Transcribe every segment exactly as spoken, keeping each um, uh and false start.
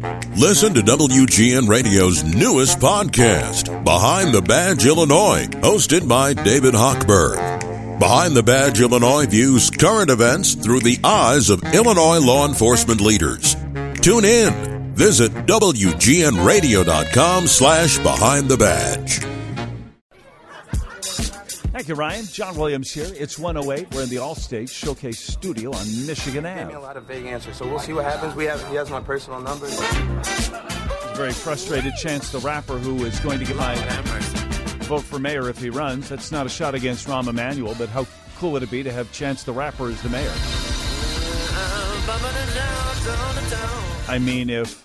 Listen to W G N Radio's newest podcast, Behind the Badge Illinois, hosted by David Hochberg. Behind the Badge Illinois views current events through the eyes of Illinois law enforcement leaders. Tune in. Visit W G N radio dot com slash behind the badge. Thank you, Ryan. John Williams here. It's one oh eight. We're in the Allstate Showcase Studio on Michigan Avenue. Gave me a lot of vague answers, so we'll see what happens. We have he has my personal number. Very frustrated Chance the Rapper, who is going to get my vote for mayor if he runs. That's not a shot against Rahm Emanuel, but how cool would it be to have Chance the Rapper as the mayor? I mean, if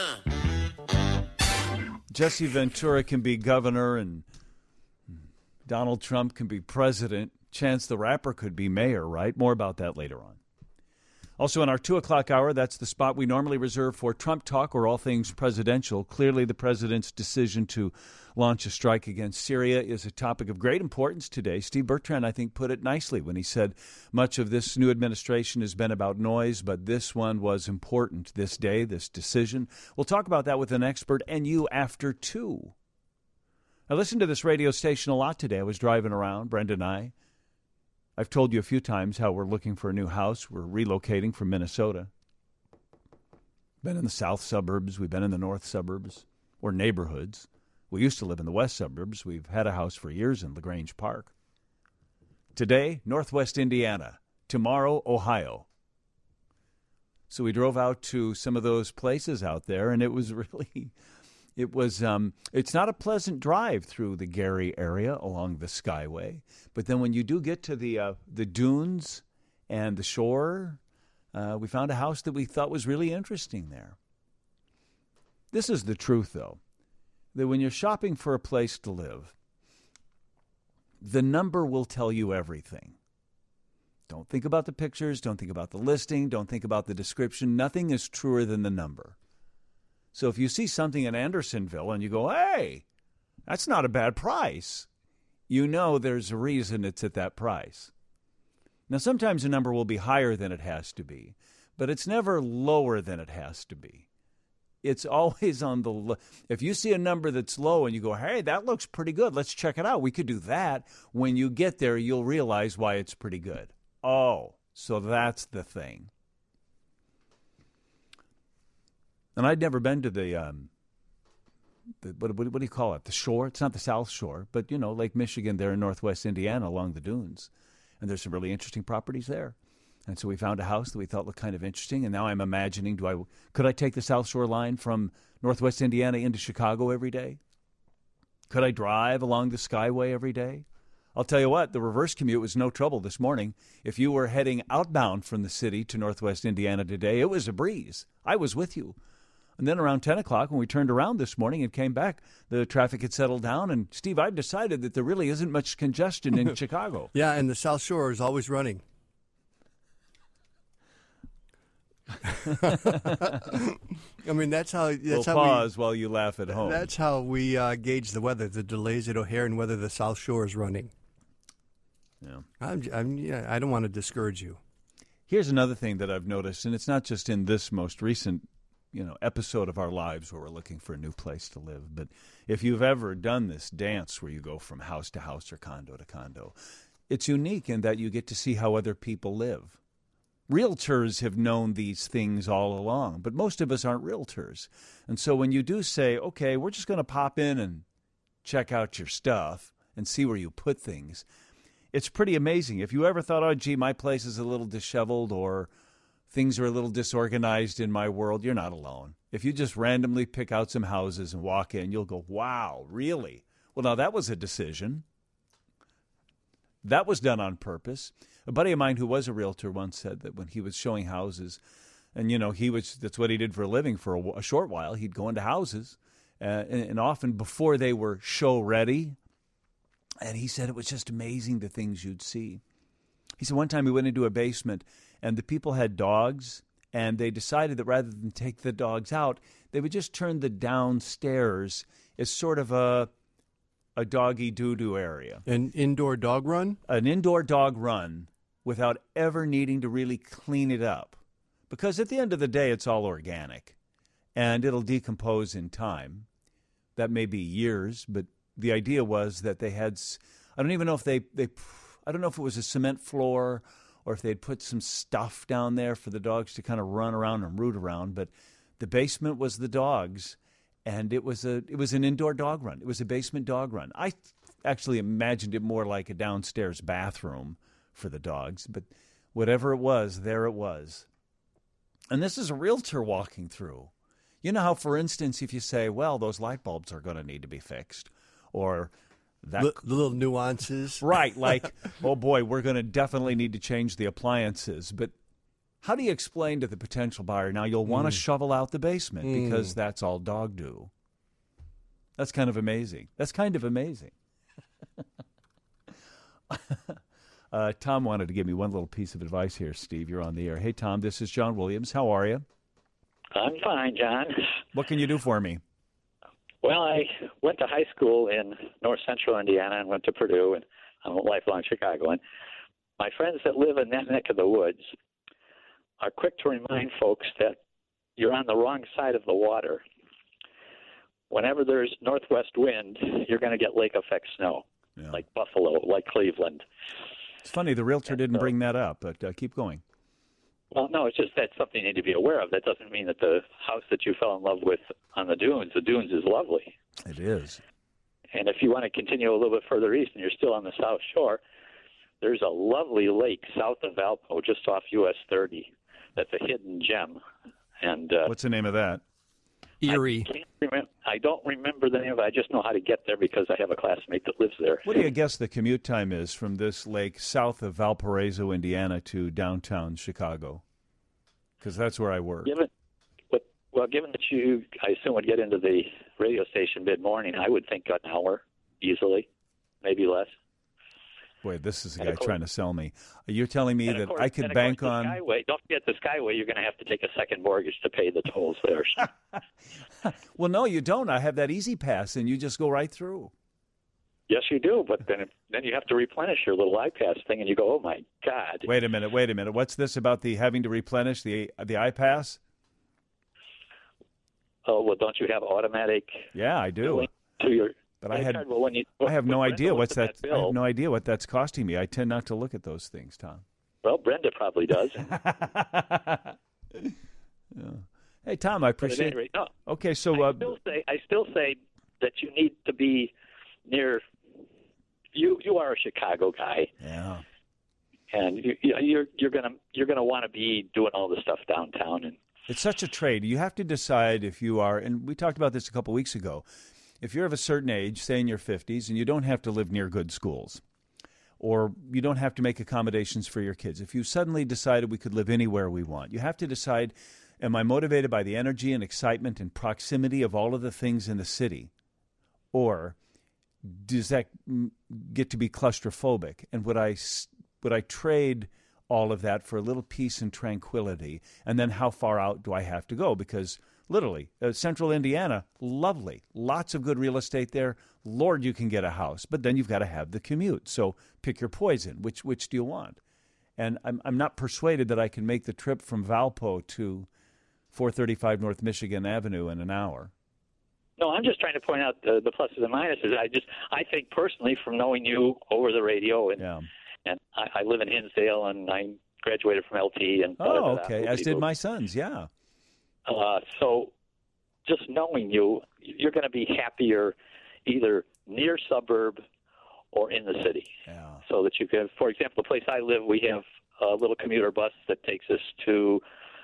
Jesse Ventura can be governor and Donald Trump can be president, Chance the Rapper could be mayor, right? More about that later on. Also, in our two o'clock hour, that's the spot we normally reserve for Trump talk or all things presidential. Clearly, the president's decision to launch a strike against Syria is a topic of great importance today. Steve Bertrand, I think, put it nicely when he said much of this new administration has been about noise, but this one was important this day, this decision. We'll talk about that with an expert and you after two. I listened to this radio station a lot today. I was driving around, Brenda and I. I've told you a few times how we're looking for a new house. We're relocating from Minnesota. Been in the south suburbs. We've been in the north suburbs or neighborhoods. We used to live in the west suburbs. We've had a house for years in LaGrange Park. Today, Northwest Indiana. Tomorrow, Ohio. So we drove out to some of those places out there, and it was really... It was, um, it's not a pleasant drive through the Gary area along the Skyway. But then when you do get to the uh, the dunes and the shore, uh, we found a house that we thought was really interesting there. This is the truth, though, that when you're shopping for a place to live, the number will tell you everything. Don't think about the pictures. Don't think about the listing. Don't think about the description. Nothing is truer than the number. So if you see something in Andersonville and you go, hey, that's not a bad price, you know there's a reason it's at that price. Now, sometimes a number will be higher than it has to be, but it's never lower than it has to be. It's always on the low. If you see a number that's low and you go, hey, that looks pretty good, let's check it out, we could do that. When you get there, you'll realize why it's pretty good. Oh, so that's the thing. And I'd never been to the, um, the what, what, what do you call it, the shore? It's not the South Shore, but, you know, Lake Michigan there in northwest Indiana along the dunes. And there's some really interesting properties there. And so we found a house that we thought looked kind of interesting. And now I'm imagining, do I could I take the South Shore line from northwest Indiana into Chicago every day? Could I drive along the Skyway every day? I'll tell you what, the reverse commute was no trouble this morning. If you were heading outbound from the city to northwest Indiana today, it was a breeze. I was with you. And then around ten o'clock, when we turned around this morning and came back, the traffic had settled down. And, Steve, I've decided that there really isn't much congestion in Chicago. Yeah, and the South Shore is always running. I mean, that's how. That's we'll how pause we, while you laugh at home. That's how we uh, gauge the weather, the delays at O'Hare, and whether the South Shore is running. Yeah, I'm, I'm, yeah, I don't want to discourage you. Here's another thing that I've noticed, and it's not just in this most recent you know, episode of our lives where we're looking for a new place to live. But if you've ever done this dance where you go from house to house or condo to condo, it's unique in that you get to see how other people live. Realtors have known these things all along, but most of us aren't realtors. And so when you do say, okay, we're just going to pop in and check out your stuff and see where you put things, it's pretty amazing. If you ever thought, oh, gee, my place is a little disheveled or things are a little disorganized in my world, you're not alone. If you just randomly pick out some houses and walk in, you'll go, wow, really? Well, now that was a decision. That was done on purpose. A buddy of mine who was a realtor once said that when he was showing houses, and, you know, he was that's what he did for a living for a, a short while, he'd go into houses, uh, and, and often before they were show ready, and he said it was just amazing the things you'd see. He said one time he went into a basement, and the people had dogs, and they decided that rather than take the dogs out, they would just turn the downstairs as sort of a a doggy doo-doo area. An indoor dog run? An indoor dog run without ever needing to really clean it up. Because at the end of the day, it's all organic. and it'll decompose in time. That may be years, but the idea was that they had, I don't even know if they, they I don't know if it was a cement floor or if they'd put some stuff down there for the dogs to kind of run around and root around, but the basement was the dogs, and it was a it was an indoor dog run. It was a basement dog run. I actually imagined it more like a downstairs bathroom for the dogs, but whatever it was, there it was. And this is a realtor walking through. You know how, for instance, if you say, well, those light bulbs are going to need to be fixed, or that the, the little nuances. Right, like, oh boy, we're going to definitely need to change the appliances. But how do you explain to the potential buyer, now you'll want to mm. shovel out the basement mm. because that's all dog do? That's kind of amazing. That's kind of amazing. uh, Tom wanted to give me one little piece of advice here, Steve. You're on the air. Hey, Tom, this is John Williams. How are you? I'm fine, John. What can you do for me? Well, I went to high school in north central Indiana and went to Purdue, and I'm a lifelong Chicagoan. My friends that live in that neck of the woods are quick to remind folks that you're on the wrong side of the water. Whenever there's northwest wind, you're going to get lake effect snow, yeah. like Buffalo, like Cleveland. It's funny, the realtor and didn't so, bring that up, but uh, keep going. Well, no, it's just that's something you need to be aware of. That doesn't mean that the house that you fell in love with on the dunes, the dunes is lovely. It is. And if you want to continue a little bit further east and you're still on the South Shore, there's a lovely lake south of Valpo, just off U S thirty. That's a hidden gem. And uh, what's the name of that? Erie. I can't remember. I don't remember the name of it. I just know how to get there because I have a classmate that lives there. What do you guess the commute time is from this lake south of Valparaiso, Indiana, to downtown Chicago? Because that's where I work. Given, well, given that you, I assume, would get into the radio station mid-morning, I would think an hour easily, maybe less. Boy, this is a and guy course, trying to sell me. You're telling me that course, I could bank on... Skyway, don't forget the Skyway, you're going to have to take a second mortgage to pay the tolls there. Well, no, you don't. I have that Easy Pass, and you just go right through. Yes, you do, but then then you have to replenish your little iPass thing, and you go, oh, my God. Wait a minute, wait a minute. What's this about the having to replenish the the iPass? Oh, well, don't you have automatic... Yeah, I do. To your but I had card? Well, when you, I have no idea what's that, that I have no idea what that's costing me. I tend not to look at those things, Tom. Well, Brenda probably does. Yeah. Hey, Tom, I appreciate it. No, okay, so I uh, still say I still say that you need to be near. You you are a Chicago guy. Yeah. And you, you're you're gonna you're gonna want to be doing all the stuff downtown, and it's such a trade. You have to decide if you are, and we talked about this a couple weeks ago. If you're of a certain age, say in your fifties, and you don't have to live near good schools, or you don't have to make accommodations for your kids. If you suddenly decided we could live anywhere we want, you have to decide, am I motivated by the energy and excitement and proximity of all of the things in the city? Or does that get to be claustrophobic? And would I, would I trade all of that for a little peace and tranquility? And then how far out do I have to go? Because literally, uh, central Indiana, lovely. Lots of good real estate there. Lord, you can get a house. But then you've got to have the commute. So pick your poison. Which which do you want? And I'm I'm not persuaded that I can make the trip from Valpo to four thirty-five North Michigan Avenue in an hour. No, I'm just trying to point out the, the pluses and minuses. I just I think personally, from knowing you over the radio, and yeah. and I, I live in Hinsdale, and I graduated from L T. And oh, okay, as did my sons. Yeah. Uh, so just knowing you, you're going to be happier either near suburb or in the city. Yeah. So that you can, for example, the place I live, we have a little commuter bus that takes us to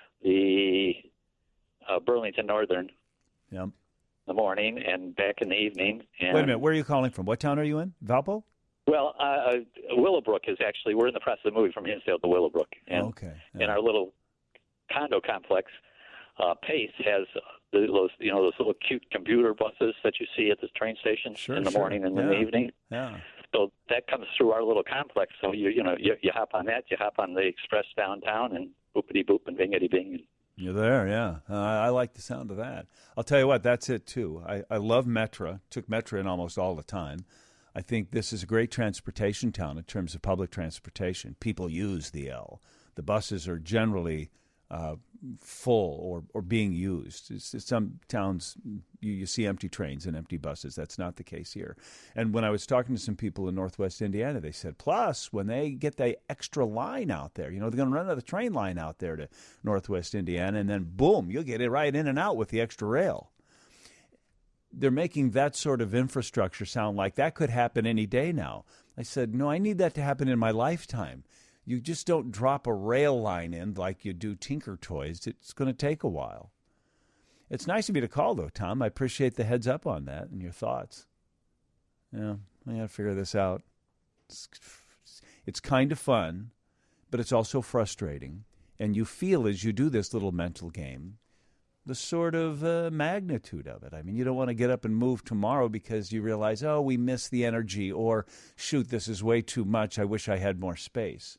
the uh, Burlington Northern yep. in the morning and back in the evening. And, wait a minute, where are you calling from? What town are you in? Valpo? Well, uh, Willowbrook is actually, we're in the process of moving from Hinsdale to Willowbrook. And okay. Yeah. in our little condo complex, Uh, Pace has those, you know, those little cute computer buses that you see at the train station sure, in the sure. morning and yeah. in the evening. Yeah. So that comes through our little complex. So you, you know, you, you hop on that, you hop on the express downtown, and boopity boop and bingity bing. You're there, yeah. Uh, I like the sound of that. I'll tell you what, that's it too. I, I love Metra. Took Metra in almost all the time. I think this is a great transportation town in terms of public transportation. People use the L. The buses are generally Uh, full or, or being used. It's, it's some towns, you, you see empty trains and empty buses. That's not the case here. And when I was talking to some people in Northwest Indiana, they said, plus, when they get the extra line out there, you know, they're going to run another train line out there to Northwest Indiana, and then, boom, you'll get it right in and out with the extra rail. They're making that sort of infrastructure sound like that could happen any day now. I said, no, I need that to happen in my lifetime. You just don't drop a rail line in like you do Tinker Toys. It's going to take a while. It's nice of you to call, though, Tom. I appreciate the heads up on that and your thoughts. Yeah, I got to figure this out. It's, it's kind of fun, but it's also frustrating. And you feel as you do this little mental game the sort of uh, magnitude of it. I mean, you don't want to get up and move tomorrow because you realize, oh, we missed the energy, or, shoot, this is way too much. I wish I had more space.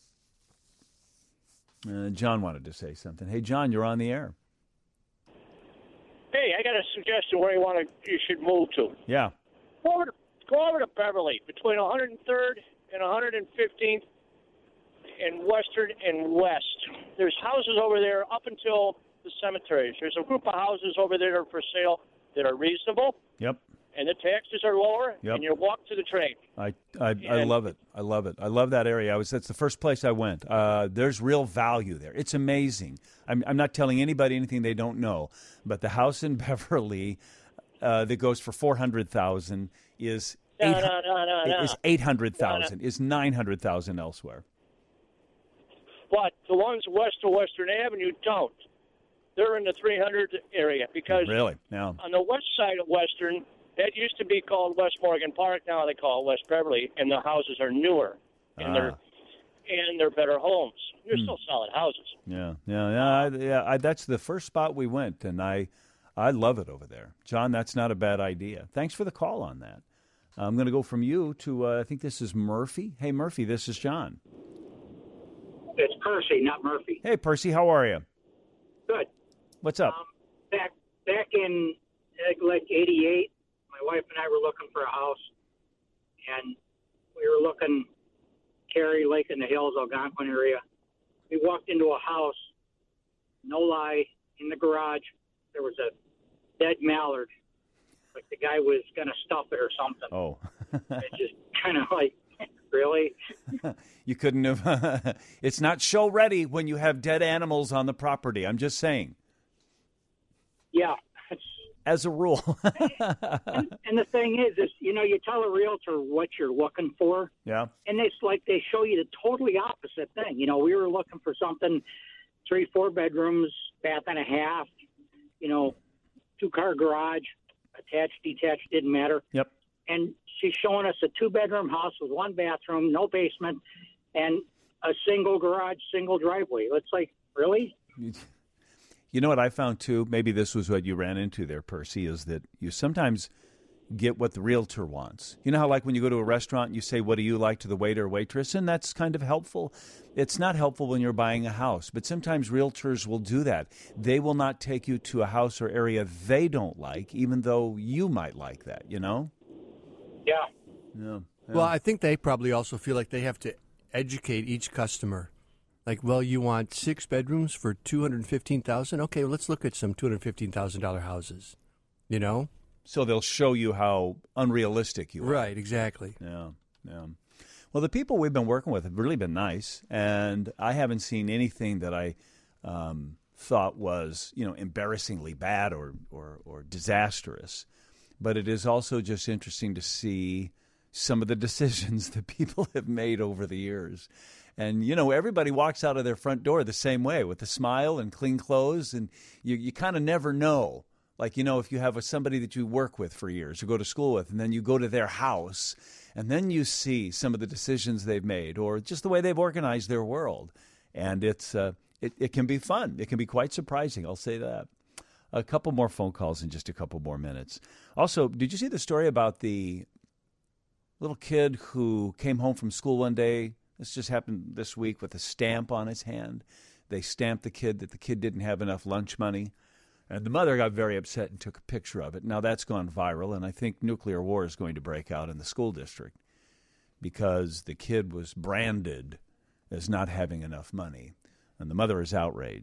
Uh, John wanted to say something. Hey, John, you're on the air. Hey, I got a suggestion where you want to, you should move to. Yeah. Go over to, go over to Beverly, between one hundred third and one hundred fifteenth and Western and West. There's houses over there up until the cemeteries. There's a group of houses over there that are for sale that are reasonable. Yep. And the taxes are lower, yep. and you walk to the train. I, I I love it. I love it. I love that area. I was that's the first place I went. Uh, there's real value there. It's amazing. I'm I'm not telling anybody anything they don't know, but the house in Beverly uh, that goes for four hundred thousand is no, no, no, no, no. is eight hundred thousand. No, no. Is nine hundred thousand elsewhere. But the ones west of Western Avenue don't. They're in the three hundred area because really, yeah. On the west side of Western. That used to be called West Morgan Park. Now they call it West Beverly, and the houses are newer, and ah. they're and they're better homes. They're mm. still solid houses. Yeah, yeah, yeah. I, yeah I, that's the first spot we went, and I, I love it over there, John. That's not a bad idea. Thanks for the call on that. I'm going to go from you to uh, I think this is Murphy. Hey, Murphy, this is John. It's Percy, not Murphy. Hey, Percy, how are you? Good. What's up? Um, back back in like eighty-eight. My wife and I were looking for a house, and we were looking Cary, Lake in the Hills, Algonquin area. We walked into a house, no lie, in the garage. There was a dead mallard, like the guy was going to stuff it or something. Oh. It's just kind of like, really? You couldn't have. It's not show ready when you have dead animals on the property. I'm just saying. Yeah. As a rule. and, and the thing is, is, you know, you tell a realtor what you're looking for. Yeah. And it's like they show you the totally opposite thing. You know, we were looking for something, three, four bedrooms, bath and a half, you know, two-car garage, attached, detached, didn't matter. Yep. And she's showing us a two-bedroom house with one bathroom, no basement, and a single garage, single driveway. It's like, really? You know what I found, too? Maybe this was what you ran into there, Percy, is that you sometimes get what the realtor wants. You know how, like, when you go to a restaurant, you say, what do you like to the waiter or waitress? And that's kind of helpful. It's not helpful when you're buying a house, but sometimes realtors will do that. They will not take you to a house or area they don't like, even though you might like that, you know? Yeah. Yeah. yeah. Well, I think they probably also feel like they have to educate each customer. Like, well, you want six bedrooms for two hundred fifteen thousand dollars? Okay, well, let's look at some two hundred fifteen thousand dollars houses, you know? So they'll show you how unrealistic you are. Right, exactly. Yeah, yeah. Well, the people we've been working with have really been nice, and I haven't seen anything that I um, thought was, you know, embarrassingly bad or, or, or disastrous. But it is also just interesting to see some of the decisions that people have made over the years. And, you know, everybody walks out of their front door the same way with a smile and clean clothes. And you, you kind of never know. Like, you know, if you have a, somebody that you work with for years or go to school with, and then you go to their house, and then you see some of the decisions they've made or just the way they've organized their world. And it's uh, it, it can be fun. It can be quite surprising. I'll say that. A couple more phone calls in just a couple more minutes. Also, did you see the story about the little kid who came home from school one day? This just happened this week with a stamp on his hand. They stamped the kid that the kid didn't have enough lunch money. And the mother got very upset and took a picture of it. Now that's gone viral, and I think nuclear war is going to break out in the school district because the kid was branded as not having enough money. And the mother is outraged.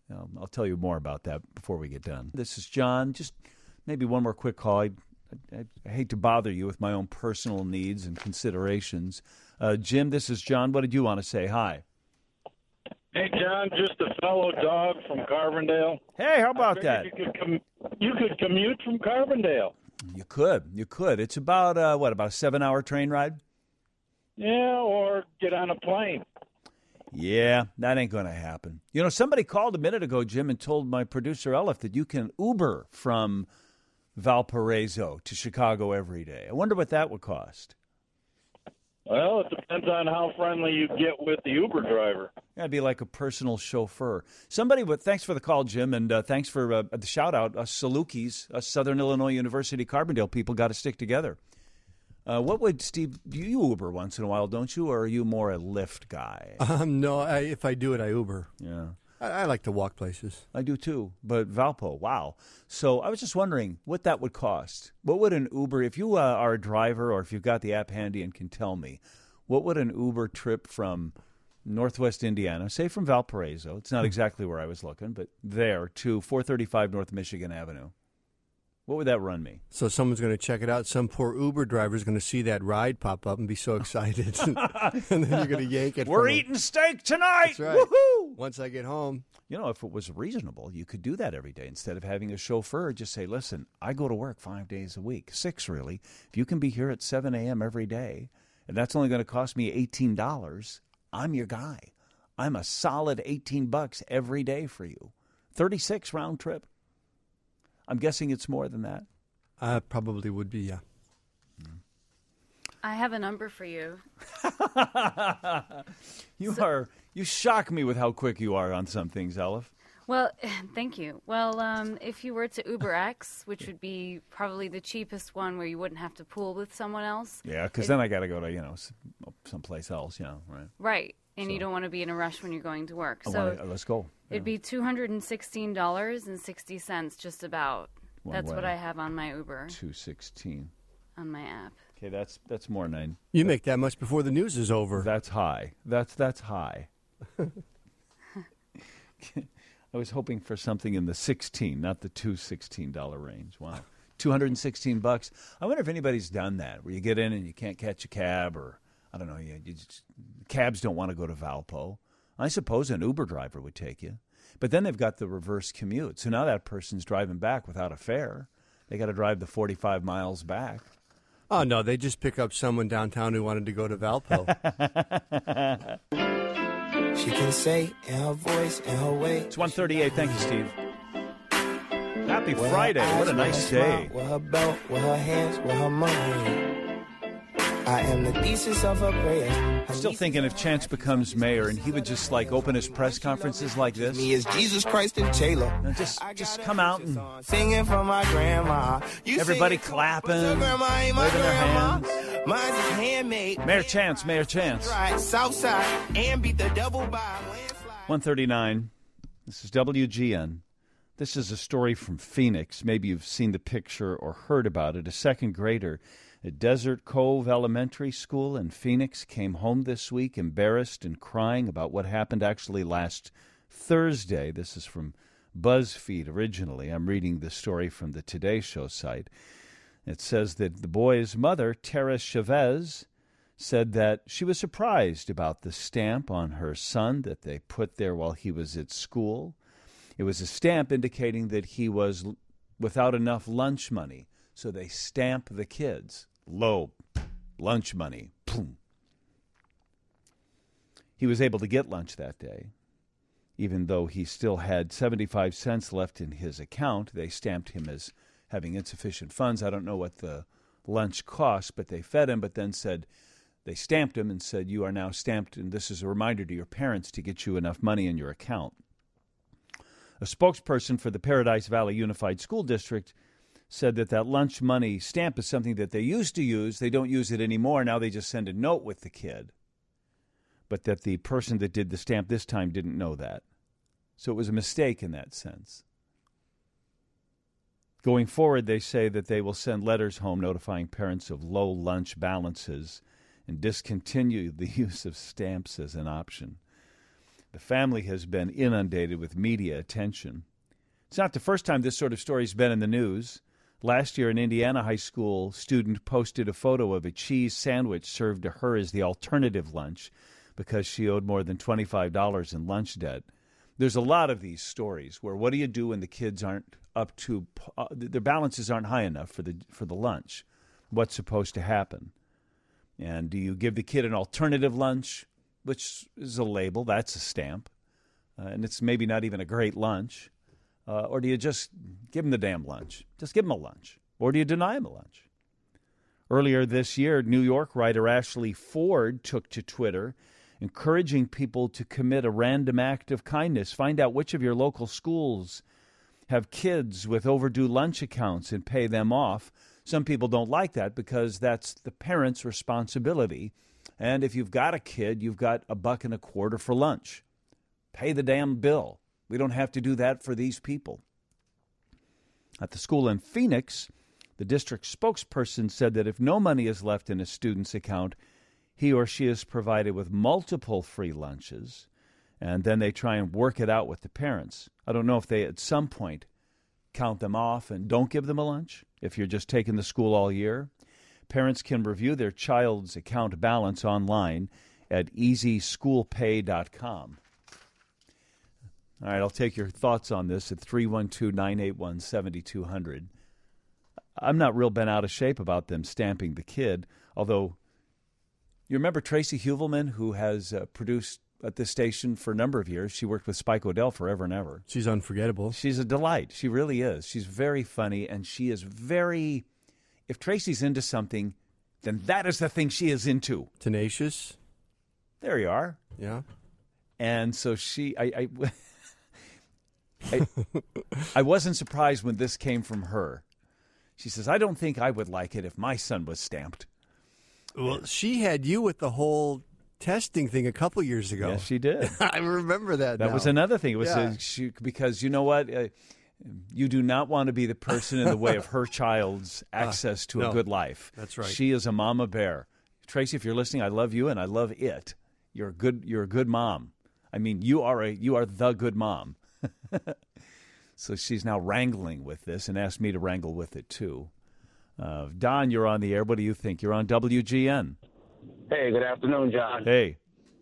Um, I'll tell you more about that before we get done. This is John. Just maybe one more quick call. I, I, I hate to bother you with my own personal needs and considerations. Uh, Jim, this is John. What did you want to say? Hi. Hey, John, just a fellow dog from Carbondale. Hey, how about that? You could, com- you could commute from Carbondale. You could. You could. It's about, uh, what, about a seven-hour train ride? Yeah, or get on a plane. Yeah, that ain't going to happen. You know, somebody called a minute ago, Jim, and told my producer, Elif, that you can Uber from Valparaiso to Chicago every day. I wonder what that would cost. Well, it depends on how friendly you get with the Uber driver. That'd be like a personal chauffeur. Somebody with, thanks for the call, Jim, and uh, thanks for uh, the shout-out. Us Salukis, us Southern Illinois University Carbondale people got to stick together. Uh, what would, Steve, you Uber once in a while, don't you, or are you more a Lyft guy? Um, no, I, if I do it, I Uber. Yeah. I, I like to walk places. I do too, but Valpo, wow. So I was just wondering what that would cost. What would an Uber, if you uh, are a driver or if you've got the app handy and can tell me, what would an Uber trip from Northwest Indiana, say from Valparaiso, it's not exactly where I was looking, but there to four thirty-five North Michigan Avenue, what would that run me? So someone's going to check it out. Some poor Uber driver is going to see that ride pop up and be so excited. And then you're going to yank it We're from eating steak tonight! That's right. Woohoo! Once I get home. You know, if it was reasonable, you could do that every day. Instead of having a chauffeur, just say, listen, I go to work five days a week, six really. If you can be here at seven a.m. every day, and that's only going to cost me eighteen dollars, I'm your guy. I'm a solid eighteen bucks every day for you. thirty-six round trip. I'm guessing it's more than that. Uh, probably would be, yeah. I have a number for you. you so, are you shock me with how quick you are on some things, Elif. Well, thank you. Well, um, if you were to UberX, which would be probably the cheapest one where you wouldn't have to pool with someone else. Yeah, because then I got to go to, you know, someplace else, you know, right? Right. And so. You don't want to be in a rush when you're going to work. I so wanna, let's go. It'd yeah. be two hundred sixteen dollars and sixty cents just about. One That's way. what I have on my Uber. two sixteen On my app. Okay, that's that's more than You that, make that much before the news is over. That's high. That's that's high. I was hoping for something in the sixteen, not the two sixteen dollar range. Wow, two hundred and sixteen bucks. I wonder if anybody's done that, where you get in and you can't catch a cab, or I don't know, you, you just, cabs don't want to go to Valpo. I suppose an Uber driver would take you, but then they've got the reverse commute. So now that person's driving back without a fare. They got to drive the forty-five miles back. Oh, no, they just pick up someone downtown who wanted to go to Valpo. She can say in her voice, in her way. It's one thirty-eight. Thank you, Steve. Happy with Friday. Eyes, what a nice day. Smile, with her belt, with her hands, with her money. I am the thesis of her prayer. I'm still thinking if Chance becomes mayor and he would just like open his press conferences like this. Me is Jesus Christ and Taylor. And just just come out and singing for my grandma. You everybody clapping, waving their hands. Mine's is handmade. Mayor Chance, Mayor Chance. Right, Southside and beat the double by one thirty-nine. This is W G N. This is a story from Phoenix. Maybe you've seen the picture or heard about it. A second grader at Desert Cove Elementary School in Phoenix came home this week embarrassed and crying about what happened actually last Thursday. This is from BuzzFeed originally. I'm reading the story from the Today Show site. It says that the boy's mother, Tara Chavez, said that she was surprised about the stamp on her son that they put there while he was at school. It was a stamp indicating that he was without enough lunch money. So they stamp the kids. Low lunch money. Boom. He was able to get lunch that day. Even though he still had seventy-five cents left in his account, they stamped him as having insufficient funds. I don't know what the lunch cost, but they fed him, but then said, they stamped him and said, you are now stamped, and this is a reminder to your parents to get you enough money in your account. A spokesperson for the Paradise Valley Unified School District said that that lunch money stamp is something that they used to use. They don't use it anymore. Now they just send a note with the kid. But that the person that did the stamp this time didn't know that. So it was a mistake in that sense. Going forward, they say that they will send letters home notifying parents of low lunch balances and discontinue the use of stamps as an option. The family has been inundated with media attention. It's not the first time this sort of story's been in the news. Last year, an Indiana high school student posted a photo of a cheese sandwich served to her as the alternative lunch because she owed more than twenty-five dollars in lunch debt. There's a lot of these stories where what do you do when the kids aren't up to, uh, their balances aren't high enough for the for the lunch? What's supposed to happen? And do you give the kid an alternative lunch, which is a label, that's a stamp, uh, and it's maybe not even a great lunch? Uh, or do you just give them the damn lunch? Just give them a lunch. Or do you deny them a lunch? Earlier this year, New York writer Ashley Ford took to Twitter, encouraging people to commit a random act of kindness. Find out which of your local schools have kids with overdue lunch accounts and pay them off. Some people don't like that because that's the parent's responsibility. And if you've got a kid, you've got a buck and a quarter for lunch. Pay the damn bill. We don't have to do that for these people. At the school in Phoenix, the district spokesperson said that if no money is left in a student's account, he or she is provided with multiple free lunches, and then they try and work it out with the parents. I don't know if they at some point count them off and don't give them a lunch if you're just taking the school all year. Parents can review their child's account balance online at easy school pay dot com. All right, I'll take your thoughts on this at three one two, nine eight one, seven two zero zero. I'm not real bent out of shape about them stamping the kid, although you remember Tracy Huvelman, who has uh, produced at this station for a number of years. She worked with Spike O'Dell forever and ever. She's unforgettable. She's a delight. She really is. She's very funny, and she is very, if Tracy's into something, then that is the thing she is into. Tenacious. There you are. Yeah. And so she, I... I I, I wasn't surprised when this came from her. She says, I don't think I would like it if my son was stamped. Well, she had you with the whole testing thing a couple years ago. Yes, she did. I remember that That now. was another thing. It was Yeah. a, she, because you know what? Uh, you do not want to be the person in the way of her child's access to no. a good life. That's right. She is a mama bear. Tracy, if you're listening, I love you and I love it. You're a good, you're a good mom. I mean, you are a, you are the good mom. So she's now wrangling with this and asked me to wrangle with it, too. Uh, Don, you're on the air. What do you think? You're on W G N. Hey, good afternoon, John. Hey.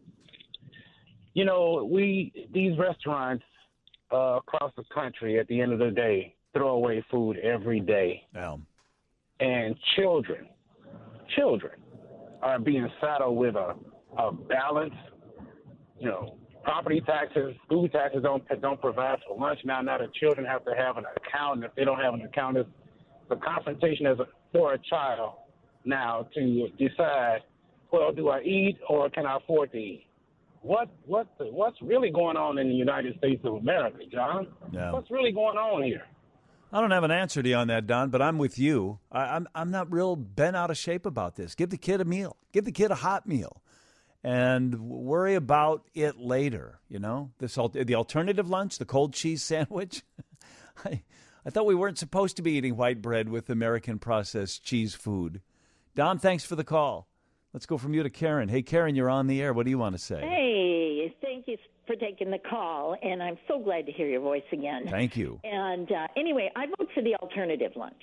You know, we these restaurants uh, across the country, at the end of the day, throw away food every day. Yeah. And children, children are being saddled with a, a balance, you know, property taxes, food taxes don't don't provide for lunch. Now, now the children have to have an account. And if they don't have an account, it's a confrontation as a, for a child now to decide, well, do I eat or can I afford to eat? What what the, what's really going on in the United States of America, John? Yeah. What's really going on here? I don't have an answer to you on that, Don, but I'm with you. I, I'm I'm not real bent out of shape about this. Give the kid a meal. Give the kid a hot meal. And worry about it later, you know? This the alternative lunch, the cold cheese sandwich. I, I thought we weren't supposed to be eating white bread with American processed cheese food. Don, thanks for the call. Let's go from you to Karen. Hey, Karen, you're on the air. What do you want to say? Hey, thank you for taking the call, and I'm so glad to hear your voice again. Thank you. And uh, anyway, I vote for the alternative lunch.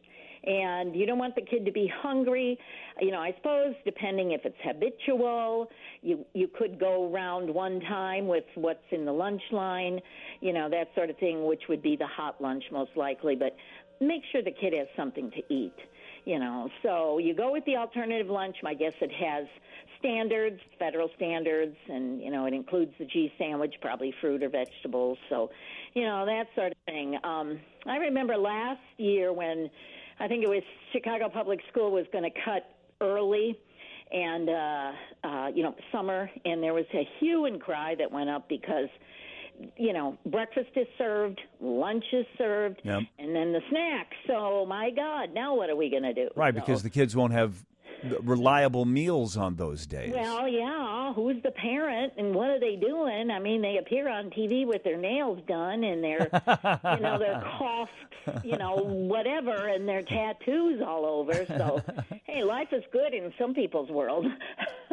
And you don't want the kid to be hungry. You know, I suppose depending if it's habitual, you you could go around one time with what's in the lunch line, you know, that sort of thing, which would be the hot lunch most likely. But make sure the kid has something to eat, you know. So you go with the alternative lunch. My guess it has standards, federal standards, and, you know, it includes the cheese sandwich, probably fruit or vegetables. So, you know, that sort of thing. Um, I remember last year when I think it was Chicago Public School was going to cut early and, uh, uh, you know, summer, and there was a hue and cry that went up because, you know, breakfast is served, lunch is served, Yep. and then the snacks. So, my God, now what are we going to do? Right, So- because the kids won't have reliable meals on those days. Well, yeah. Who's the parent, and what are they doing? I mean, they appear on T V with their nails done and their, you know, their cough, you know, whatever, and their tattoos all over. So, hey, life is good in some people's world.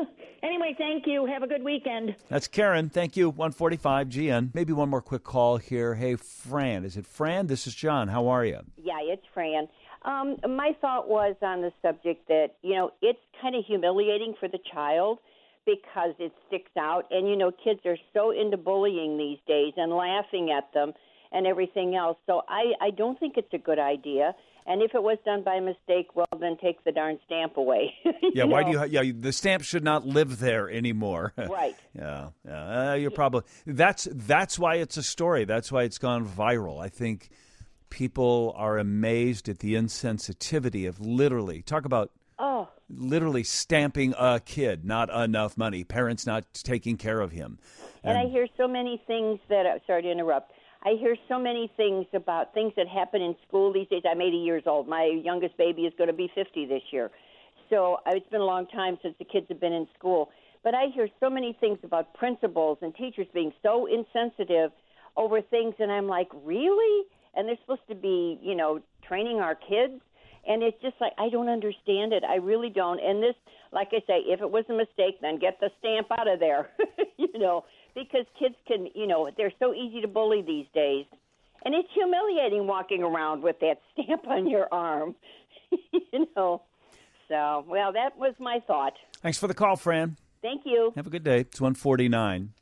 Anyway, thank you. Have a good weekend. That's Karen. Thank you. one forty-five G N. Maybe one more quick call here. Hey, Fran. Is it Fran? This is John. How are you? Yeah, it's Fran. Um, my thought was on the subject that, you know, it's kind of humiliating for the child because it sticks out. And, you know, kids are so into bullying these days and laughing at them and everything else. So I, I don't think it's a good idea. And if it was done by mistake, well, then take the darn stamp away. Yeah, why know? do you? Ha- yeah, the stamp should not live there anymore. Right. yeah, yeah. Uh, you're probably that's that's why it's a story. That's why it's gone viral. I think people are amazed at the insensitivity of literally talk about oh. literally stamping a kid, not enough money, parents not taking care of him. And, and I hear so many things that. Uh, sorry to interrupt. I hear so many things about things that happen in school these days. I'm eighty years old. My youngest baby is going to be fifty this year. So uh, it's been a long time since the kids have been in school. But I hear so many things about principals and teachers being so insensitive over things, and I'm like, really? And they're supposed to be, you know, training our kids? And it's just like, I don't understand it. I really don't. And this, like I say, if it was a mistake, then get the stamp out of there, you know. Because kids can, you know, they're so easy to bully these days. And it's humiliating walking around with that stamp on your arm, you know. So, well, that was my thought. Thanks for the call, Fran. Thank you. Have a good day. It's one forty-nine.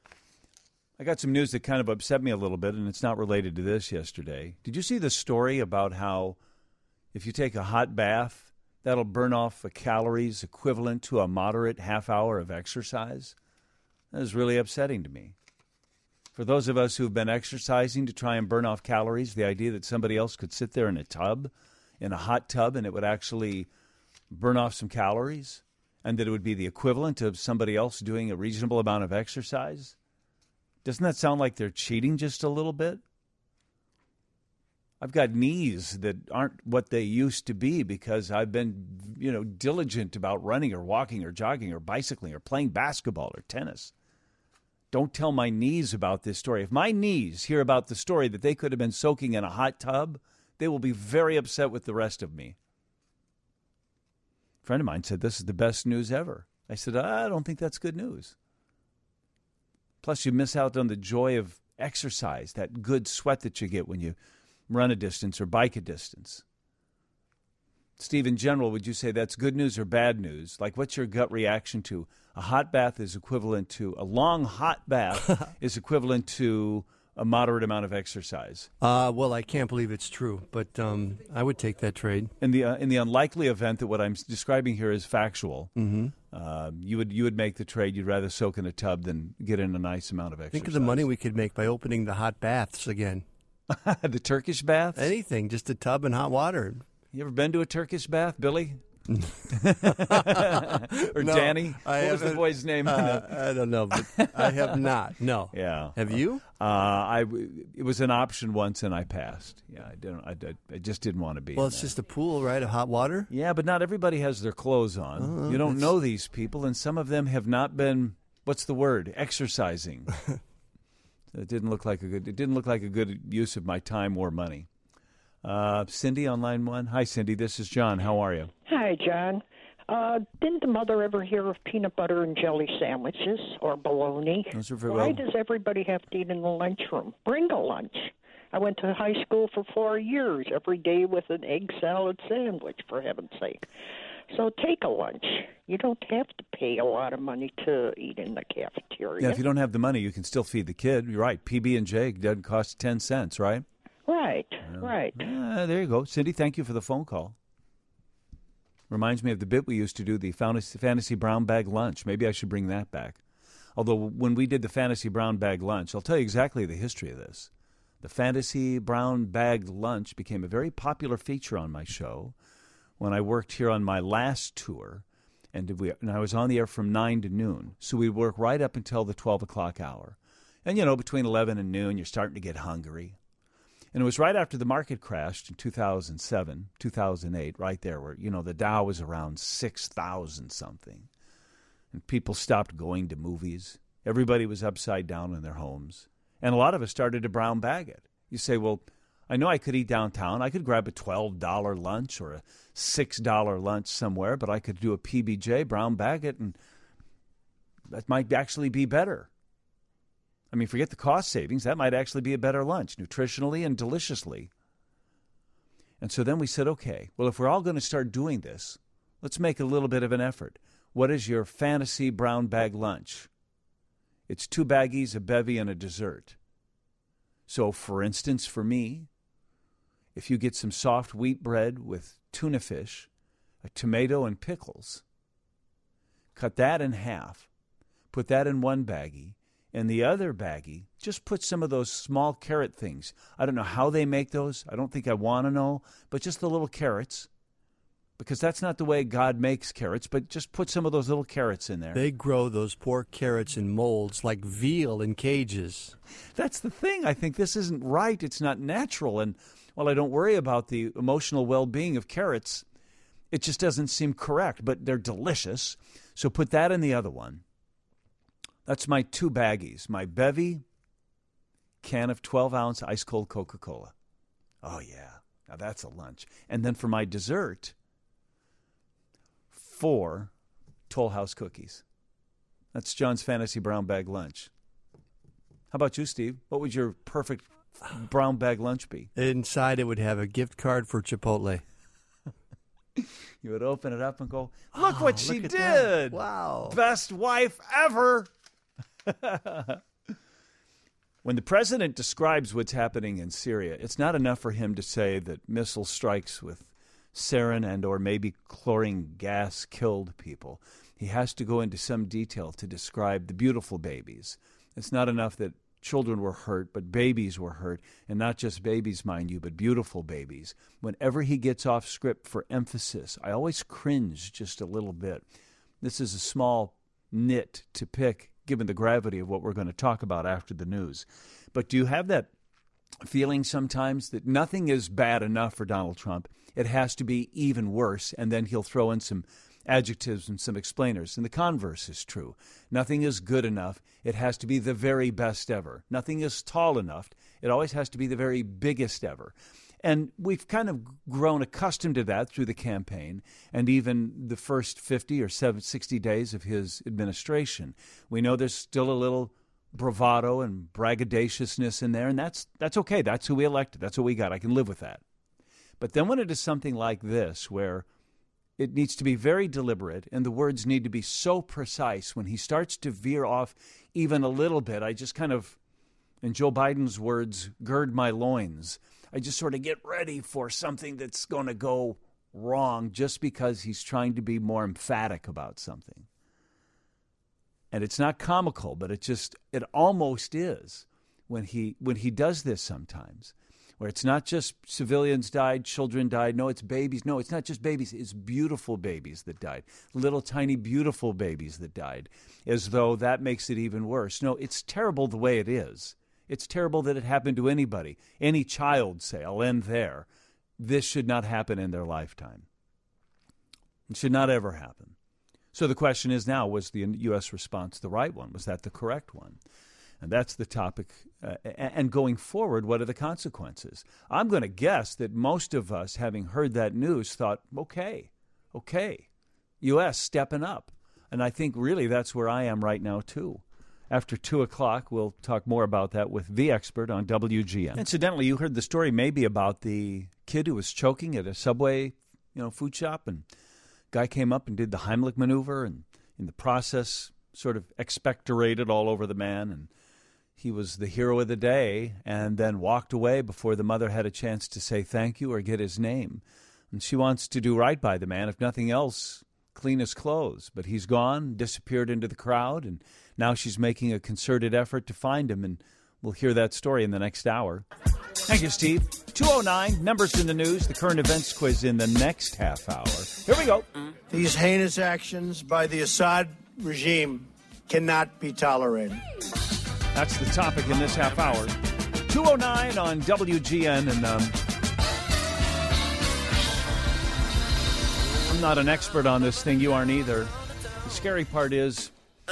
I got some news that kind of upset me a little bit, and it's not related to this yesterday. Did you see the story about how if you take a hot bath, that'll burn off the calories equivalent to a moderate half hour of exercise? That is really upsetting to me. For those of us who've been exercising to try and burn off calories, the idea that somebody else could sit there in a tub, in a hot tub, and it would actually burn off some calories, and that it would be the equivalent of somebody else doing a reasonable amount of exercise, doesn't that sound like they're cheating just a little bit? I've got knees that aren't what they used to be because I've been, you know, diligent about running or walking or jogging or bicycling or playing basketball or tennis. Don't tell my knees about this story. If my knees hear about the story that they could have been soaking in a hot tub, they will be very upset with the rest of me. A friend of mine said, this is the best news ever. I said, I don't think that's good news. Plus, you miss out on the joy of exercise, that good sweat that you get when you run a distance or bike a distance. Steve, in general, would you say that's good news or bad news? Like, what's your gut reaction to a hot bath is equivalent to, a long hot bath is equivalent to a moderate amount of exercise? Uh, well, I can't believe it's true, but um, I would take that trade. In the uh, in the unlikely event that what I'm describing here is factual, mm-hmm. uh, you would you would make the trade. You'd rather soak in a tub than get in a nice amount of exercise. Think of the money we could make by opening the hot baths again. The Turkish baths? Anything, just a tub and hot water. You ever been to a Turkish bath, Billy? or no, Danny? I what was the boy's name? Uh, I don't know, but I have not. No. Yeah. Have you? Uh, I it was an option once, and I passed. Yeah, I didn't. I, I just didn't want to be. Well, in it's that. just a pool, right? Of hot water. Yeah, but not everybody has their clothes on. Oh, you don't that's... know these people, and some of them have not been. What's the word? Exercising. It didn't look like a good. It didn't look like a good use of my time or money. Uh, Cindy on line one. Hi, Cindy. This is John. How are you? Hi, John. Uh, didn't the mother ever hear of peanut butter and jelly sandwiches or bologna? Those are very Why well. does everybody have to eat in the lunchroom? Bring a lunch. I went to high school for four years, every day with an egg salad sandwich, for heaven's sake. So take a lunch. You don't have to pay a lot of money to eat in the cafeteria. Yeah, if you don't have the money, you can still feed the kid. You're right. P B and J doesn't cost ten cents, right? Right, Yeah. right. Uh, there you go. Cindy, thank you for the phone call. Reminds me of the bit we used to do, the fantasy, fantasy brown bag lunch. Maybe I should bring that back. Although when we did the fantasy brown bag lunch, I'll tell you exactly the history of this. The fantasy brown bag lunch became a very popular feature on my show when I worked here on my last tour, and, we, and I was on the air from nine to noon. So we'd work right up until the twelve o'clock hour. And, you know, between eleven and noon, you're starting to get hungry. And it was right after the market crashed in two thousand seven, two thousand eight, right there where, you know, the Dow was around six thousand something. And people stopped going to movies. Everybody was upside down in their homes. And a lot of us started to brown bag it. You say, well, I know I could eat downtown. I could grab a twelve dollar lunch or a six dollar lunch somewhere, but I could do a P B J, brown bag it, and that might actually be better. I mean, forget the cost savings. That might actually be a better lunch, nutritionally and deliciously. And so then we said, okay, well, if we're all going to start doing this, let's make a little bit of an effort. What is your fantasy brown bag lunch? It's two baggies, a bevy, and a dessert. So, for instance, for me, if you get some soft wheat bread with tuna fish, a tomato, and pickles, cut that in half, put that in one baggie, and the other baggie, just put some of those small carrot things. I don't know how they make those. I don't think I want to know, but just the little carrots, because that's not the way God makes carrots, but just put some of those little carrots in there. They grow those poor carrots in molds like veal in cages. That's the thing. I think this isn't right. It's not natural. And while I don't worry about the emotional well-being of carrots, it just doesn't seem correct, but they're delicious. So put that in the other one. That's my two baggies. My bevy, can of twelve-ounce ice-cold Coca-Cola. Oh, yeah. Now that's a lunch. And then for my dessert, four Toll House cookies. That's John's fantasy brown bag lunch. How about you, Steve? What would your perfect brown bag lunch be? Inside it would have a gift card for Chipotle. You would open it up and go, look oh, what she look did. That. Wow. Best wife ever. When the president describes what's happening in Syria, it's not enough for him to say that missile strikes with sarin and or maybe chlorine gas killed people. He has to go into some detail to describe the beautiful babies. It's not enough that children were hurt, but babies were hurt, and not just babies, mind you, but beautiful babies. Whenever he gets off script for emphasis, I always cringe just a little bit. This is a small nit to pick, given the gravity of what we're going to talk about after the news. But do you have that feeling sometimes that nothing is bad enough for Donald Trump? It has to be even worse, and then he'll throw in some adjectives and some explainers. And the converse is true. Nothing is good enough. It has to be the very best ever. Nothing is tall enough. It always has to be the very biggest ever. And we've kind of grown accustomed to that through the campaign and even the first fifty or sixty days of his administration. We know there's still a little bravado and braggadaciousness in there, and that's that's okay. That's who we elected. That's what we got. I can live with that. But then when it is something like this, where it needs to be very deliberate and the words need to be so precise, when he starts to veer off even a little bit, I just kind of, in Joe Biden's words, gird my loins. I just sort of get ready for something that's going to go wrong just because he's trying to be more emphatic about something. And it's not comical, but it just, it almost is when he when he does this sometimes, where it's not just civilians died, children died. No, it's babies. No, it's not just babies. It's beautiful babies that died, little tiny beautiful babies that died, as though that makes it even worse. No, it's terrible the way it is. It's terrible that it happened to anybody, any child, say. I'll end there. This should not happen in their lifetime. It should not ever happen. So the question is now, was the U S response the right one? Was that the correct one? And that's the topic. Uh, and going forward, what are the consequences? I'm going to guess that most of us, having heard that news, thought, okay, okay, U S stepping up. And I think really that's where I am right now, too. After two o'clock, we'll talk more about that with the expert on W G N. Incidentally, you heard the story maybe about the kid who was choking at a Subway, you know, food shop, and guy came up and did the Heimlich maneuver, and in the process sort of expectorated all over the man, and he was the hero of the day, and then walked away before the mother had a chance to say thank you or get his name. And she wants to do right by the man, if nothing else, clean his clothes. But he's gone, disappeared into the crowd, and now she's making a concerted effort to find him, and we'll hear that story in the next hour. Thank you, Steve. two oh nine, numbers in the news, the current events quiz in the next half hour. Here we go. These heinous actions by the Assad regime cannot be tolerated. That's the topic in this half hour. two oh nine on W G N, and um, I'm not an expert on this thing. You aren't either. The scary part is